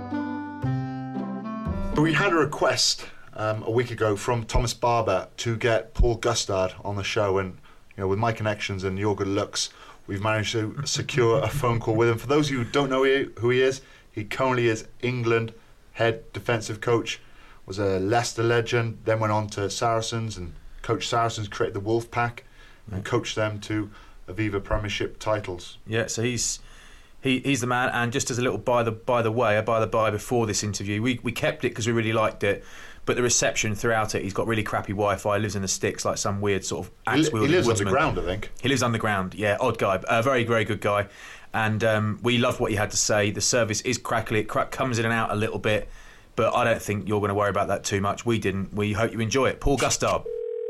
We had a request um, a week ago from Thomas Barber to get Paul Gustard on the show, and you know, with my connections and your good looks, we've managed to secure a phone call with him. For those of you who don't know who he is, he currently is England head defensive coach, was a Leicester legend, then went on to Saracens and coached Saracens, created the Wolf Pack, and coached them to Aviva Premiership titles. Yeah, so he's He, he's the man. And just as a little by the by the way, by the by, before this interview, we we kept it because we really liked it. But the reception throughout it, he's got really crappy Wi-Fi. Lives in the sticks like some weird sort of He, axe li- he wielding lives woodsman. underground, I think. He lives underground. Yeah, odd guy. A very very good guy. And um, we loved what he had to say. The service is crackly. It crack, comes in and out a little bit. But I don't think you're going to worry about that too much. We didn't. We hope you enjoy it. Paul Gustard.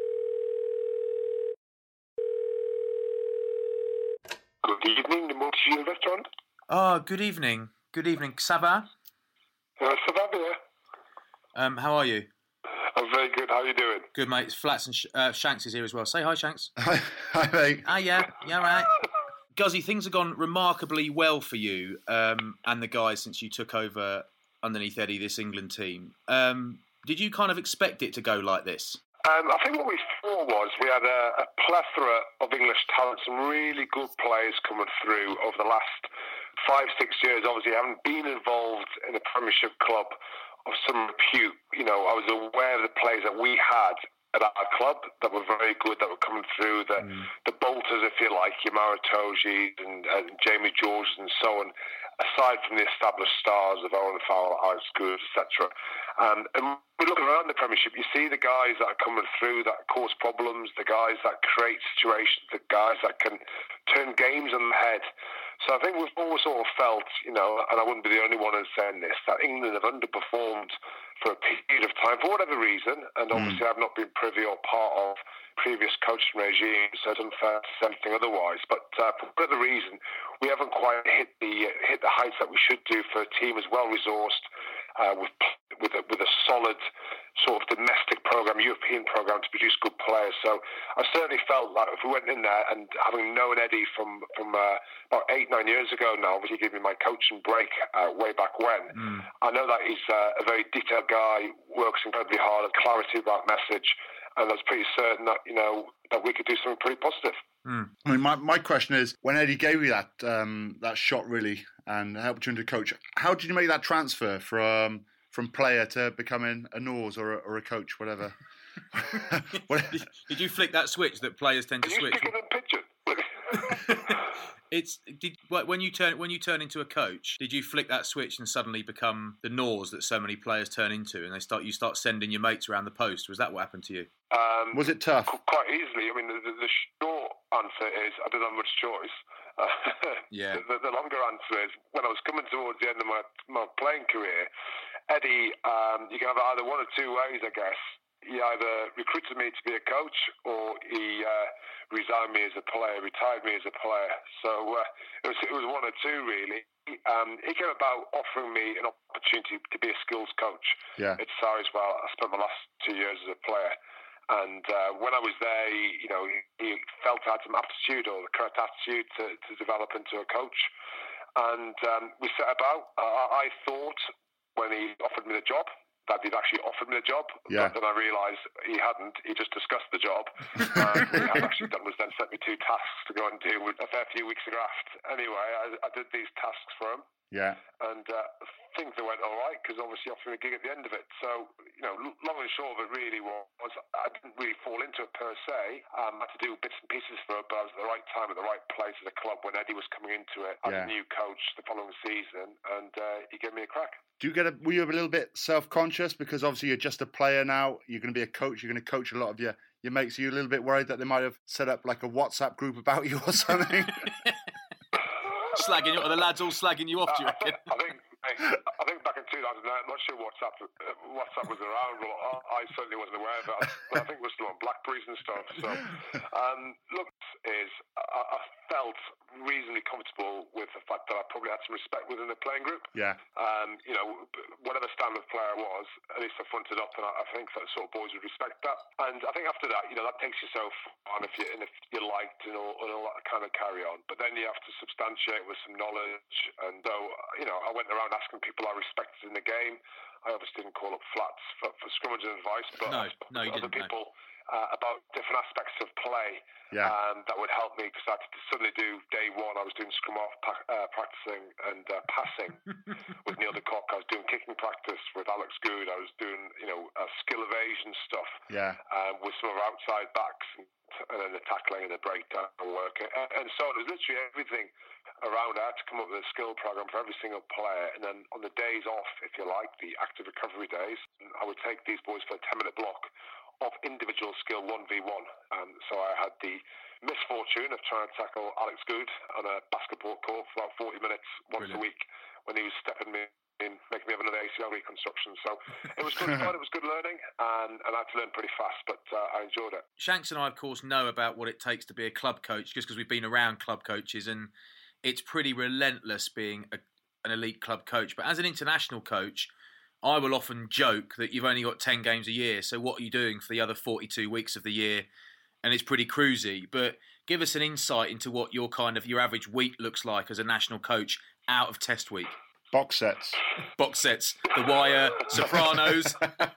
Good evening, the Multi-Shield restaurant. Oh, good evening. Good evening. Ça va? Uh, ça va bien? Um, how are you? I'm very good. How are you doing? Good, mate. It's Flats and Sh- uh, Shanks is here as well. Say hi, Shanks. Hi, hi mate. Ah, yeah. Yeah, right. Guzzy, things have gone remarkably well for you um, and the guys since you took over underneath Eddie, this England team. Um, did you kind of expect it to go like this? Um, I think what we saw was we had a, a plethora of English talent, some really good players coming through over the last five, six years. Obviously, having been involved in a Premiership club of some repute, you know, I was aware of the players that we had at our club that were very good, that were coming through, the mm. the bolters, if you like, your Maritoji and, and Jamie George and so on, aside from the established stars of Owen Farrell, Alex Good, et cetera. Um, and we look around the Premiership, you see the guys that are coming through that cause problems, the guys that create situations, the guys that can turn games on the head. So I think we've always sort of felt, you know, and I wouldn't be the only one in saying this, that England have underperformed for a period of time, for whatever reason, and obviously mm. I've not been privy or part of previous coaching regimes, so it's unfair to say anything otherwise. But uh, for whatever reason, we haven't quite hit the uh, hit the heights that we should do for a team as well resourced, uh, with with a, with a solid sort of domestic program, European program to produce good players. So I certainly felt like if we went in there and having known Eddie from from uh, about eight nine years ago now, obviously giving me my coaching break uh, way back when, mm. I know that he's uh, a very detailed guy, works incredibly hard, has clarity about message. And I was pretty certain that, you know, that we could do something pretty positive. Mm. I mean, my, my question is, when Eddie gave you that um, that shot, really, and helped you into coach, how did you make that transfer from from player to becoming a Nors or a, or a coach, whatever? did, did you flick that switch that players tend to Are you switch? speaking in pigeon? It's did when you turn when you turn into a coach. Did you flick that switch and suddenly become the Nors that so many players turn into, and they start you start sending your mates around the post? Was that what happened to you? Um, was it tough? Quite easily. I mean, the, the short answer is I didn't have much choice. Uh, yeah. The, the longer answer is when I was coming towards the end of my my playing career, Eddie, um, you can have either one or two ways, I guess. He either recruited me to be a coach, or he uh, resigned me as a player, retired me as a player. So uh, it was it was one or two really. Um, he came about offering me an opportunity to be a skills coach. Yeah. At Sarriswell, I spent my last two years as a player, and uh, when I was there, he, you know, he, he felt I had some aptitude or the correct attitude to, to develop into a coach, and um, we set about. Uh, I thought when he offered me the job that he'd actually offered me the job. Yeah. But then I realised he hadn't. He just discussed the job. um, what he had actually done was then set me two tasks to go and do with a fair few weeks of graft. Anyway, I, I did these tasks for him. Yeah. And uh, things that went all right, because obviously offered me a gig at the end of it. So, you know, long and short of it really was, I didn't really fall into it per se. Um, I had to do bits and pieces for it, but I was at the right time at the right place at the club when Eddie was coming into it as yeah. a new coach the following season, and uh, he gave me a crack. Do you get a, were you a little bit self-conscious because obviously you're just a player now, you're going to be a coach, you're going to coach a lot of your, your mates. Are you a little bit worried that they might have set up like a WhatsApp group about you or something? Slagging you, or the lads all slagging you off, do you uh, reckon? I think, I think, I think back in two thousand nine, I'm not sure WhatsApp, uh, WhatsApp was around, but I, I certainly wasn't aware of it. But I think we're still on Blackberries and stuff. So, um, look, is I, I felt reasonably comfortable with the fact that I probably had some respect within the playing group. Yeah. Um, you know, whatever standard player I was, at least I fronted up, and I, I think that sort of boys would respect that. And I think after that, you know, that takes yourself on if you and if you're liked and all, and all that kind of carry on. But then you have to substantiate with some knowledge. And so, you know, I went around asking people I respected in the game. I obviously didn't call up Flats for, for scrummage and advice, but no, no, you other didn't, people no. uh, about different aspects of play. Yeah. Um, that would help me, because I had to suddenly do day one. I was doing scrum off pa- uh, practicing and uh, passing with Neil de Kock. I was doing kicking practice with Alex Good. I was doing, you know, uh, skill evasion stuff. Yeah. Um, with some of our outside backs, and, and then the tackling and the breakdown work, and, and so on. It was literally everything around. I had to come up with a skill program for every single player, and then on the days off, if you like, the active recovery days, I would take these boys for a ten-minute block of individual skill one v one. Um, so I had the misfortune of trying to tackle Alex Good on a basketball court for about forty minutes once Brilliant. a week when he was stepping me in, making me have another A C L reconstruction. So it was good fun, it was good learning, and, and I had to learn pretty fast, but uh, I enjoyed it. Shanks and I, of course, know about what it takes to be a club coach just because we've been around club coaches, and it's pretty relentless being a, an elite club coach. But as an international coach, I will often joke that you've only got ten games a year, so what are you doing for the other forty-two weeks of the year? And it's pretty cruisy. But give us an insight into what your kind of your average week looks like as a national coach out of test week. Box sets. Box sets. The Wire, Sopranos.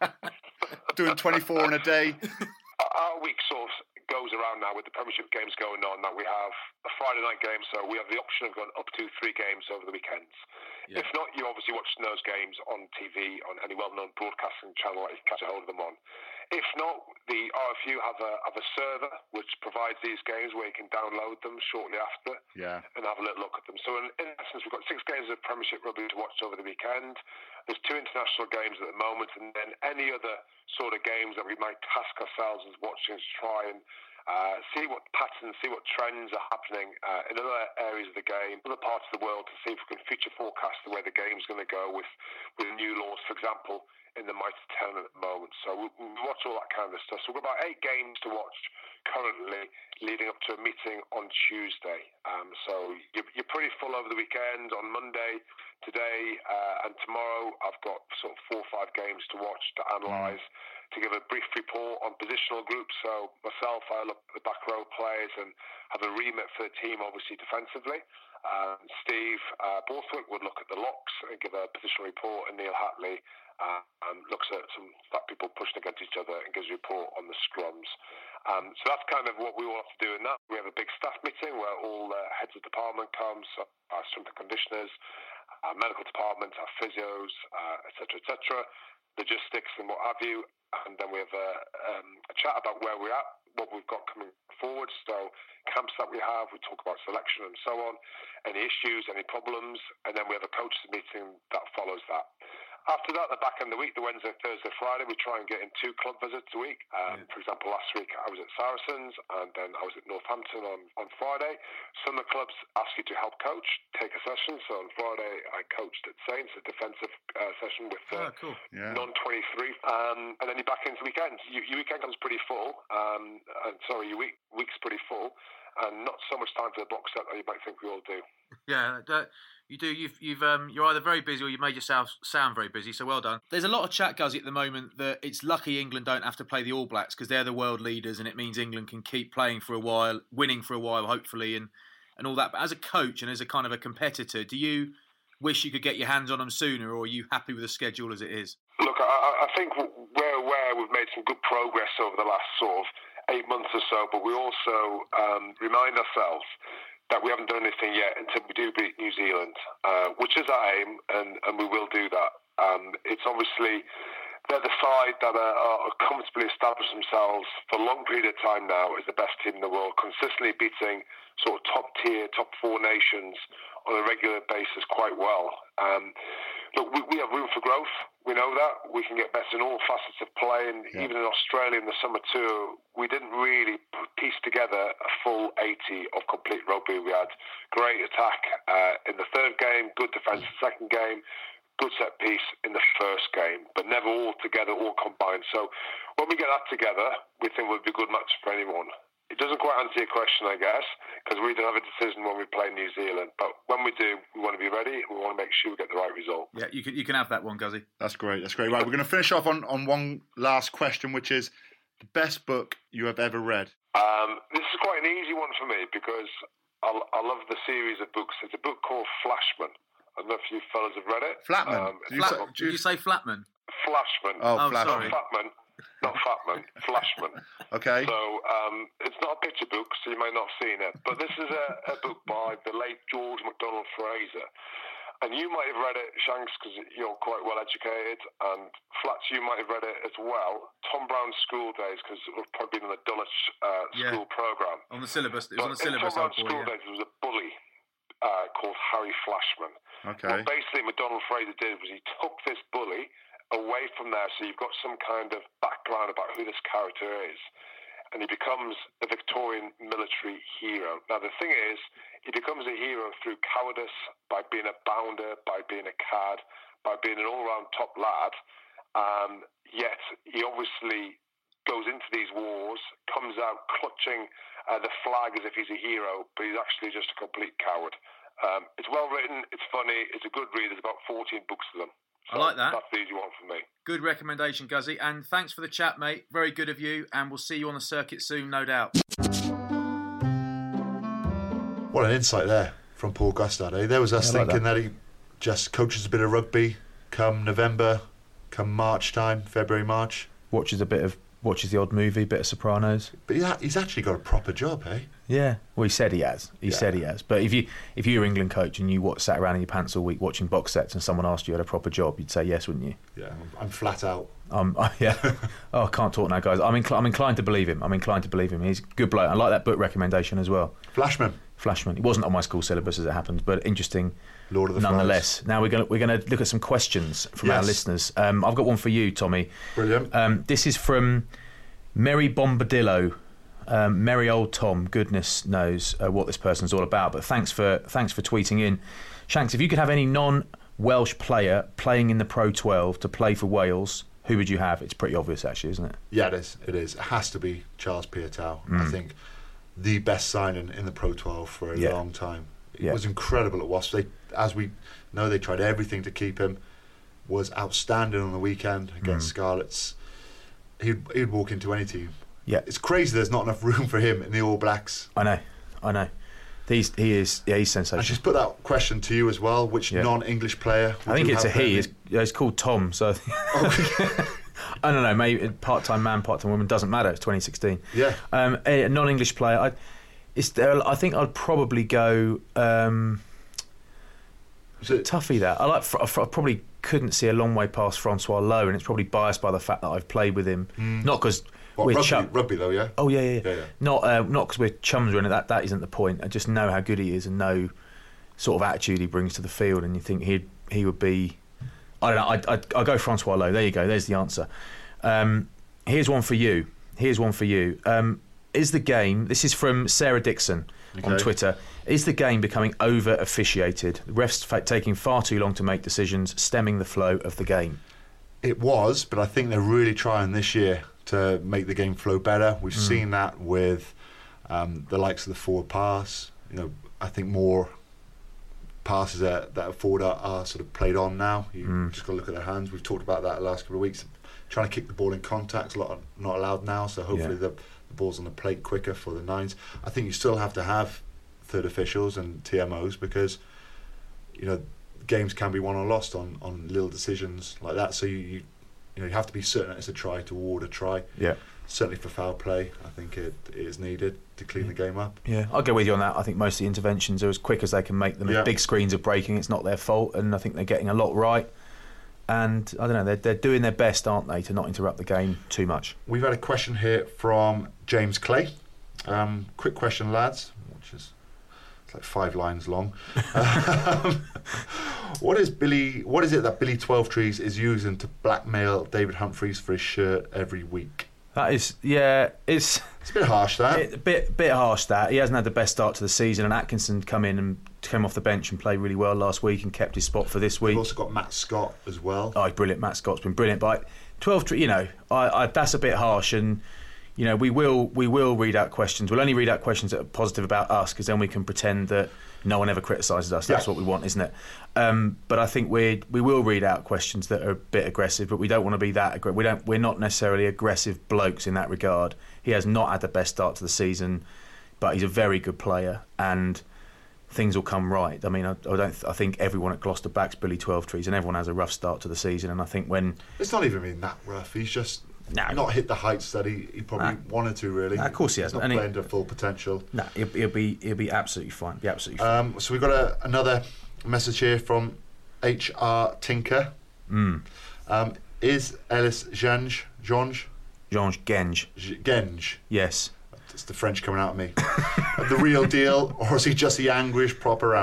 Doing twenty-four in a day. Our week sort of goes around now with the Premiership games going on, that we have a Friday night game, so we have the option of going up to three games over the weekends. Yeah. If not, you obviously watch those games on T V, on any well-known broadcasting channel that you can catch a hold of them on. If not, the R F U have a, have a server which provides these games where you can download them shortly after Yeah. and have a little look at them. So in, in essence, we've got six games of Premiership rugby to watch over the weekend. There's two international games at the moment, and then any other sort of games that we might task ourselves as watching to try and uh, see what patterns, see what trends are happening uh, in other areas of the game, other parts of the world, to see if we can future forecast the way the game's going to go with, with new laws, for example, in the Mitre ten at the moment. So we, we watch all that kind of stuff. So we've got about eight games to watch currently, leading up to a meeting on Tuesday. Um, so you're, you're pretty full over the weekend. On Monday, today, uh, and tomorrow, I've got sort of four or five games to watch, to analyse, to give a brief report on positional groups. So myself, I look at the back row players and have a remit for the team, obviously defensively. Um, Steve uh, Borthwick would look at the locks and give a positional report, and Neil Hatley uh, um, looks at some flat people pushing against each other and gives a report on the scrums. Um, so that's kind of what we all have to do in that. We have a big staff meeting where all uh, heads of department come, so our strength and conditioners, our medical department, our physios, uh, et cetera, et cetera, logistics and what have you. And then we have a, um, a chat about where we're at, what we've got coming forward. So camps that we have, we talk about selection and so on, any issues, any problems, and then we have a coaches meeting that follows that. After that, the back end of the week, the Wednesday, Thursday, Friday, we try and get in two club visits a week. Um, yeah. For example, last week I was at Saracens, and then I was at Northampton on, on Friday. Some of the clubs ask you to help coach, take a session. So on Friday, I coached at Saints, a defensive uh, session with uh, oh, cool. yeah. non twenty-three. Um, and then you're back into weekends. You, your weekend comes pretty full. Um, and sorry, your week, week's pretty full. And not so much time for the box set that you might think we all do. Yeah, that, you do. You've, you've, um, you're either very busy or you've made yourself sound very busy. So well done. There's a lot of chat, Guzzy, at the moment that it's lucky England don't have to play the All Blacks because they're the world leaders, and it means England can keep playing for a while, winning for a while, hopefully, and, and all that. But as a coach and as a kind of a competitor, do you wish you could get your hands on them sooner, or are you happy with the schedule as it is? Look, I, I think we're aware we've made some good progress over the last sort of eight months or so, but we also um, remind ourselves that we haven't done anything yet until we do beat New Zealand, uh, which is our aim, and, and we will do that. Um, it's obviously they're the side that are, are comfortably established themselves for a long period of time now as the best team in the world, consistently beating sort of top tier, top four nations on a regular basis quite well. Um, look, we, we have room for growth. We know that. We can get better in all facets of play. And yeah. even in Australia in the summer tour, we didn't really piece together a full eighty of complete rugby. We had great attack uh, in the third game, good defence in the second game, good set piece in the first game, but never all together, all combined. So when we get that together, we think we'll be a good match for anyone. It doesn't quite answer your question, I guess, because we don't have a decision when we play New Zealand. But when we do, we want to be ready, and we want to make sure we get the right result. Yeah, you can you can have that one, Guzzy. That's great. That's great. Right, we're going to finish off on, on one last question, which is the best book you have ever read. Um, this is quite an easy one for me because I, I love the series of books. It's a book called Flashman. I don't know if you fellas have read it. Flatman. Um, did, you Flat, say, did you say Flatman? Flashman. Oh, oh Flashman. sorry. Not Fatman. Not Fatman. Flashman. Okay. So um, it's not a picture book, so you might not have seen it. But this is a, a book by the late George MacDonald Fraser. And you might have read it, Shanks, because you're quite well educated. And Flats, you might have read it as well. Tom Brown's School Days, because it was probably in the Dulwich uh, yeah. school programme. On the syllabus. It was but on the syllabus. Tom Brown's boy, School yeah. Days, there was a bully uh, called Harry Flashman. Okay. What basically McDonald Fraser did was he took this bully away from there, so you've got some kind of background about who this character is, and he becomes a Victorian military hero. Now the thing is, he becomes a hero through cowardice, by being a bounder, by being a cad, by being an all-round top lad, um, yet he obviously goes into these wars, comes out clutching uh, the flag as if he's a hero, but he's actually just a complete coward. Um, it's well written, it's funny, it's a good read. There's about fourteen books to them. So I like that. That's the easy one for me. Good recommendation, Guzzy. And thanks for the chat, mate. Very good of you. And we'll see you on the circuit soon, no doubt. What an insight there from Paul Gustard, eh? There was us Yeah, I like thinking that. that. he just coaches a bit of rugby come November, come March time, February, March. Watches a bit of watches the odd movie, bit of Sopranos. But he ha- he's actually got a proper job, eh? Yeah, well, he said he has. He Yeah. said he has. But if you if you were England coach and you what, sat around in your pants all week watching box sets and someone asked you had a proper job, you'd say yes, wouldn't you? Yeah, I'm, I'm flat out. Um, yeah. Oh, I can't talk now, guys. I'm, incl- I'm inclined to believe him. I'm inclined to believe him. He's a good bloke. I like that book recommendation as well. Flashman, Flashman. It wasn't on my school syllabus as it happened, but interesting Lord of the nonetheless. Flies. Now we're going we're going to look at some questions from our Yes. listeners. Um, I've got one for you, Tommy. Brilliant. Um, this is from Merry Bombadillo. Um, Merry old Tom, goodness knows uh, what this person's all about. But thanks for thanks for tweeting in, Shanks. If you could have any non-Welsh player playing in the Pro twelve to play for Wales, who would you have? It's pretty obvious, actually, isn't it? Yeah, it is. It is. It has to be Charles Piutau. Mm. I think the best signing in the Pro twelve for a Yeah. long time. It Yeah. was incredible at Wasps. They, as we know, they tried everything to keep him. Was outstanding on the weekend against Mm. Scarlets. He'd, he'd walk into any team. Yeah, It's crazy there's not enough room for him in the All Blacks. I know, I know. He's he is yeah he's And sensational. she's put that question to you as well. Which Yeah. non-English player? I would think you it's a have he. there? It's, yeah, it's called Tom. So I don't know. Maybe part-time man, part-time woman doesn't matter. It's twenty sixteen. Yeah. Um, a non-English player. I, it's there. I think I'd probably go. Um, Is it- Toughie that I like. I probably couldn't see a long way past Francois Lowe, and it's probably biased by the fact that I've played with him. Not because What, we're rugby, chum- rugby though, yeah. Oh yeah, yeah, yeah. Yeah, yeah. Not uh, not because we're chums or anything. That that isn't the point. I just know how good he is and know sort of attitude he brings to the field, and you think he he would be. I don't know. I'd, I'd, I'll go Francois Lowe. There you go. There's the answer. Um, here's one for you. Here's one for you. Um, is the game? This is from Sarah Dixon on Okay. Twitter. Is the game becoming over officiated? The refs fa- taking far too long to make decisions, stemming the flow of the game. It was, but I think they're really trying this year to make the game flow better. We've Mm. seen that with um, the likes of the forward pass. You know, I think more passes that, that are forward are, are sort of played on now. You Mm. just got to look at their hands. We've talked about that the last couple of weeks. Trying to kick the ball in contact, a lot not allowed now. So hopefully Yeah. the, the ball's on the plate quicker for the nines. I think you still have to have third officials and T M Os because you know games can be won or lost on, on little decisions like that. So you, you you know you have to be certain that it's a try to award a try. Yeah. Certainly for foul play, I think it, it is needed to clean the game up. Yeah, I'll go with you on that. I think most of the interventions are as quick as they can make them. If Yeah. big screens are breaking, it's not their fault, and I think they're getting a lot right. And I don't know, they're, they're doing their best, aren't they, to not interrupt the game too much. We've had a question here from James Clay. Um, quick question, lads, which is it's like five lines long. um, what is Billy? What is it that Billy Twelvetrees is using to blackmail David Humphreys for his shirt every week? That is, yeah, it's It's a bit harsh, that. a bit bit harsh that he hasn't had the best start to the season, and Atkinson come in and came off the bench and played really well last week and kept his spot for this week. We've also got Matt Scott as well. Oh, he's brilliant. Matt Scott's been brilliant. But twelve, you know, I, I, that's a bit harsh. And you know, we will we will read out questions. We'll only read out questions that are positive about us, because then we can pretend that no one ever criticises us. That's Yeah. what we want, isn't it? Um, but I think we we will read out questions that are a bit aggressive. But we don't want to be that aggressive. We don't. We're not necessarily aggressive blokes in that regard. He has not had the best start to the season, but he's a very good player, and things will come right. I mean, I, I don't. I think everyone at Gloucester backs Billy Twelvetrees, and everyone has a rough start to the season. And I think when It's not even been that rough. He's just No. not hit the heights that he, he probably No. wanted to, really. No, of course he He's hasn't. not And he- playing to full potential. no, he'll, he'll be he'll be absolutely fine. Be absolutely fine. Um, so we've got a, another message here from H R Tinker. Mm. Um, is Ellis Genge, Genge, Jean Genge, Genge, yes. it's the French coming out of me, the real deal, or is he just the angriest prop around?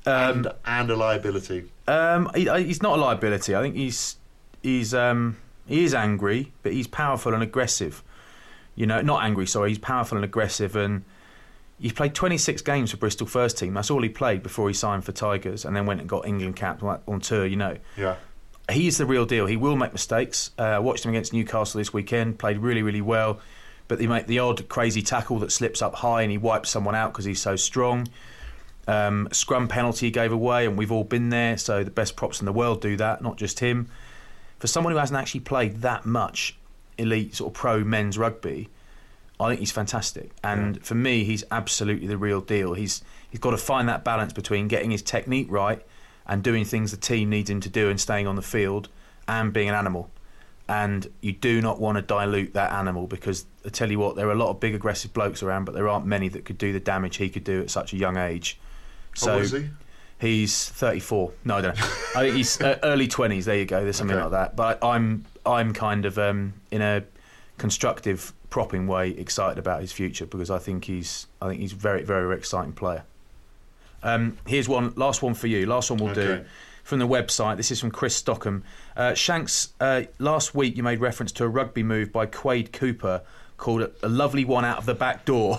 and, and a liability. Um, he, he's not a liability. I think he's he's um, he is angry, but he's powerful and aggressive. You know, not angry. Sorry, he's powerful and aggressive, and he's played twenty-six games for Bristol first team. That's all he played before he signed for Tigers, and then went and got England capped on tour. You know, yeah, he's the real deal. He will make mistakes. Uh, I watched him against Newcastle this weekend. Played really, really well, but they make the odd crazy tackle that slips up high, and he wipes someone out because he's so strong. Um, scrum penalty he gave away, and we've all been there, so the best props in the world do that, not just him. For someone who hasn't actually played that much elite sort of pro men's rugby, I think he's fantastic. And yeah. for me, he's absolutely the real deal. He's he's got to find that balance between getting his technique right and doing things the team needs him to do and staying on the field, and being an animal. And you do not want to dilute that animal, because I tell you what, there are a lot of big aggressive blokes around, but there aren't many that could do the damage he could do at such a young age. So, is he? He's thirty-four. No, I don't know. I think he's uh, early twenties. There you go. There's something okay. like that. But I'm I'm kind of um, in a constructive, propping way excited about his future, because I think he's I think he's a very very, very exciting player. Um, here's one last one for you. Last one we'll okay. do from the website. This is from Chris Stockham. Uh, Shanks, uh, last week you made reference to a rugby move by Quade Cooper called a, a lovely one out of the back door.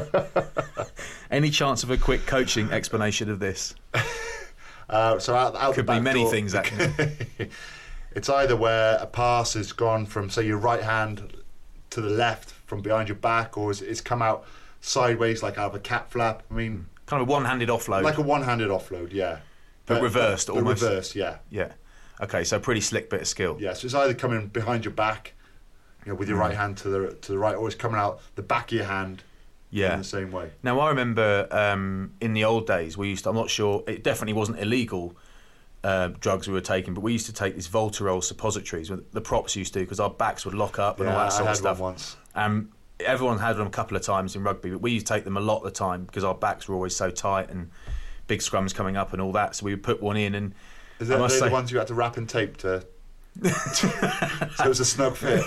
Any chance of a quick coaching explanation of this? Uh, so out, out could the back be many door, things. Actually, it's either where a pass has gone from, say, your right hand to the left from behind your back, or it's come out sideways like out of a cat flap. I mean, kind of a one-handed offload. Like a one-handed offload, yeah. But, but reversed, but almost. Reversed, yeah. Yeah. Okay, so pretty slick bit of skill. Yeah, so it's either coming behind your back, you know, with your mm. right hand to the to the right, or it's coming out the back of your hand. Yeah. In the same way. Now, I remember um, in the old days, we used to, I'm not sure, it definitely wasn't illegal uh, drugs we were taking, but we used to take these Voltarol suppositories, the props used to, because our backs would lock up and yeah, all that sort I of had stuff. One once. Um, everyone had them a couple of times in rugby, but we used to take them a lot of the time because our backs were always so tight and big scrums coming up and all that, so we would put one in. And is that they say, the ones you had to wrap in tape to... so it was a snug fit.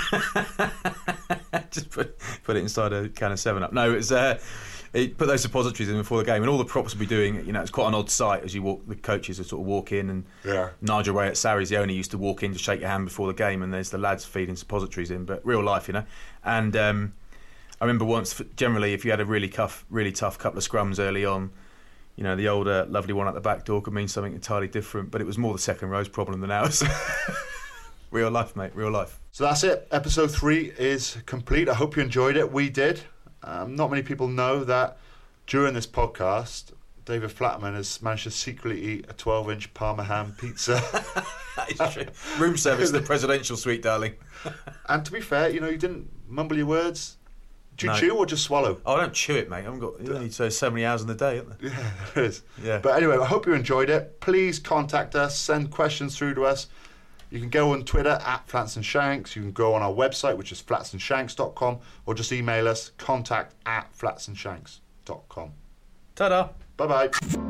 Just put put it inside a can of seven up. No, it's uh, it, put those suppositories in before the game, and all the props would be doing. You know, it's quite an odd sight as you walk. The coaches would sort of walk in, and yeah. Nigel Ray at Sarries, the owner, used to walk in to shake your hand before the game, and there's the lads feeding suppositories in. But real life, you know. And um, I remember once, generally, if you had a really tough, really tough couple of scrums early on, you know, the older lovely one at the back door could mean something entirely different, but it was more the second row's problem than ours. Real life, mate, real life. So that's it. Episode three is complete. I hope you enjoyed it. We did. Um, not many people know that during this podcast, David Flatman has managed to secretly eat a twelve-inch Parma ham pizza. That is true. Room service, the presidential suite, darling. And to be fair, you know, you didn't mumble your words. Do you no. chew or just swallow? Oh, I don't chew it, mate. I haven't got. You need so so many hours in the day, isn't there? Yeah, there is. Yeah. But anyway, I hope you enjoyed it. Please contact us. Send questions through to us. You can go on Twitter at Flats and Shanks. You can go on our website, which is flats and shanks dot com, or just email us contact at flats and shanks dot com. Ta-da. Bye bye.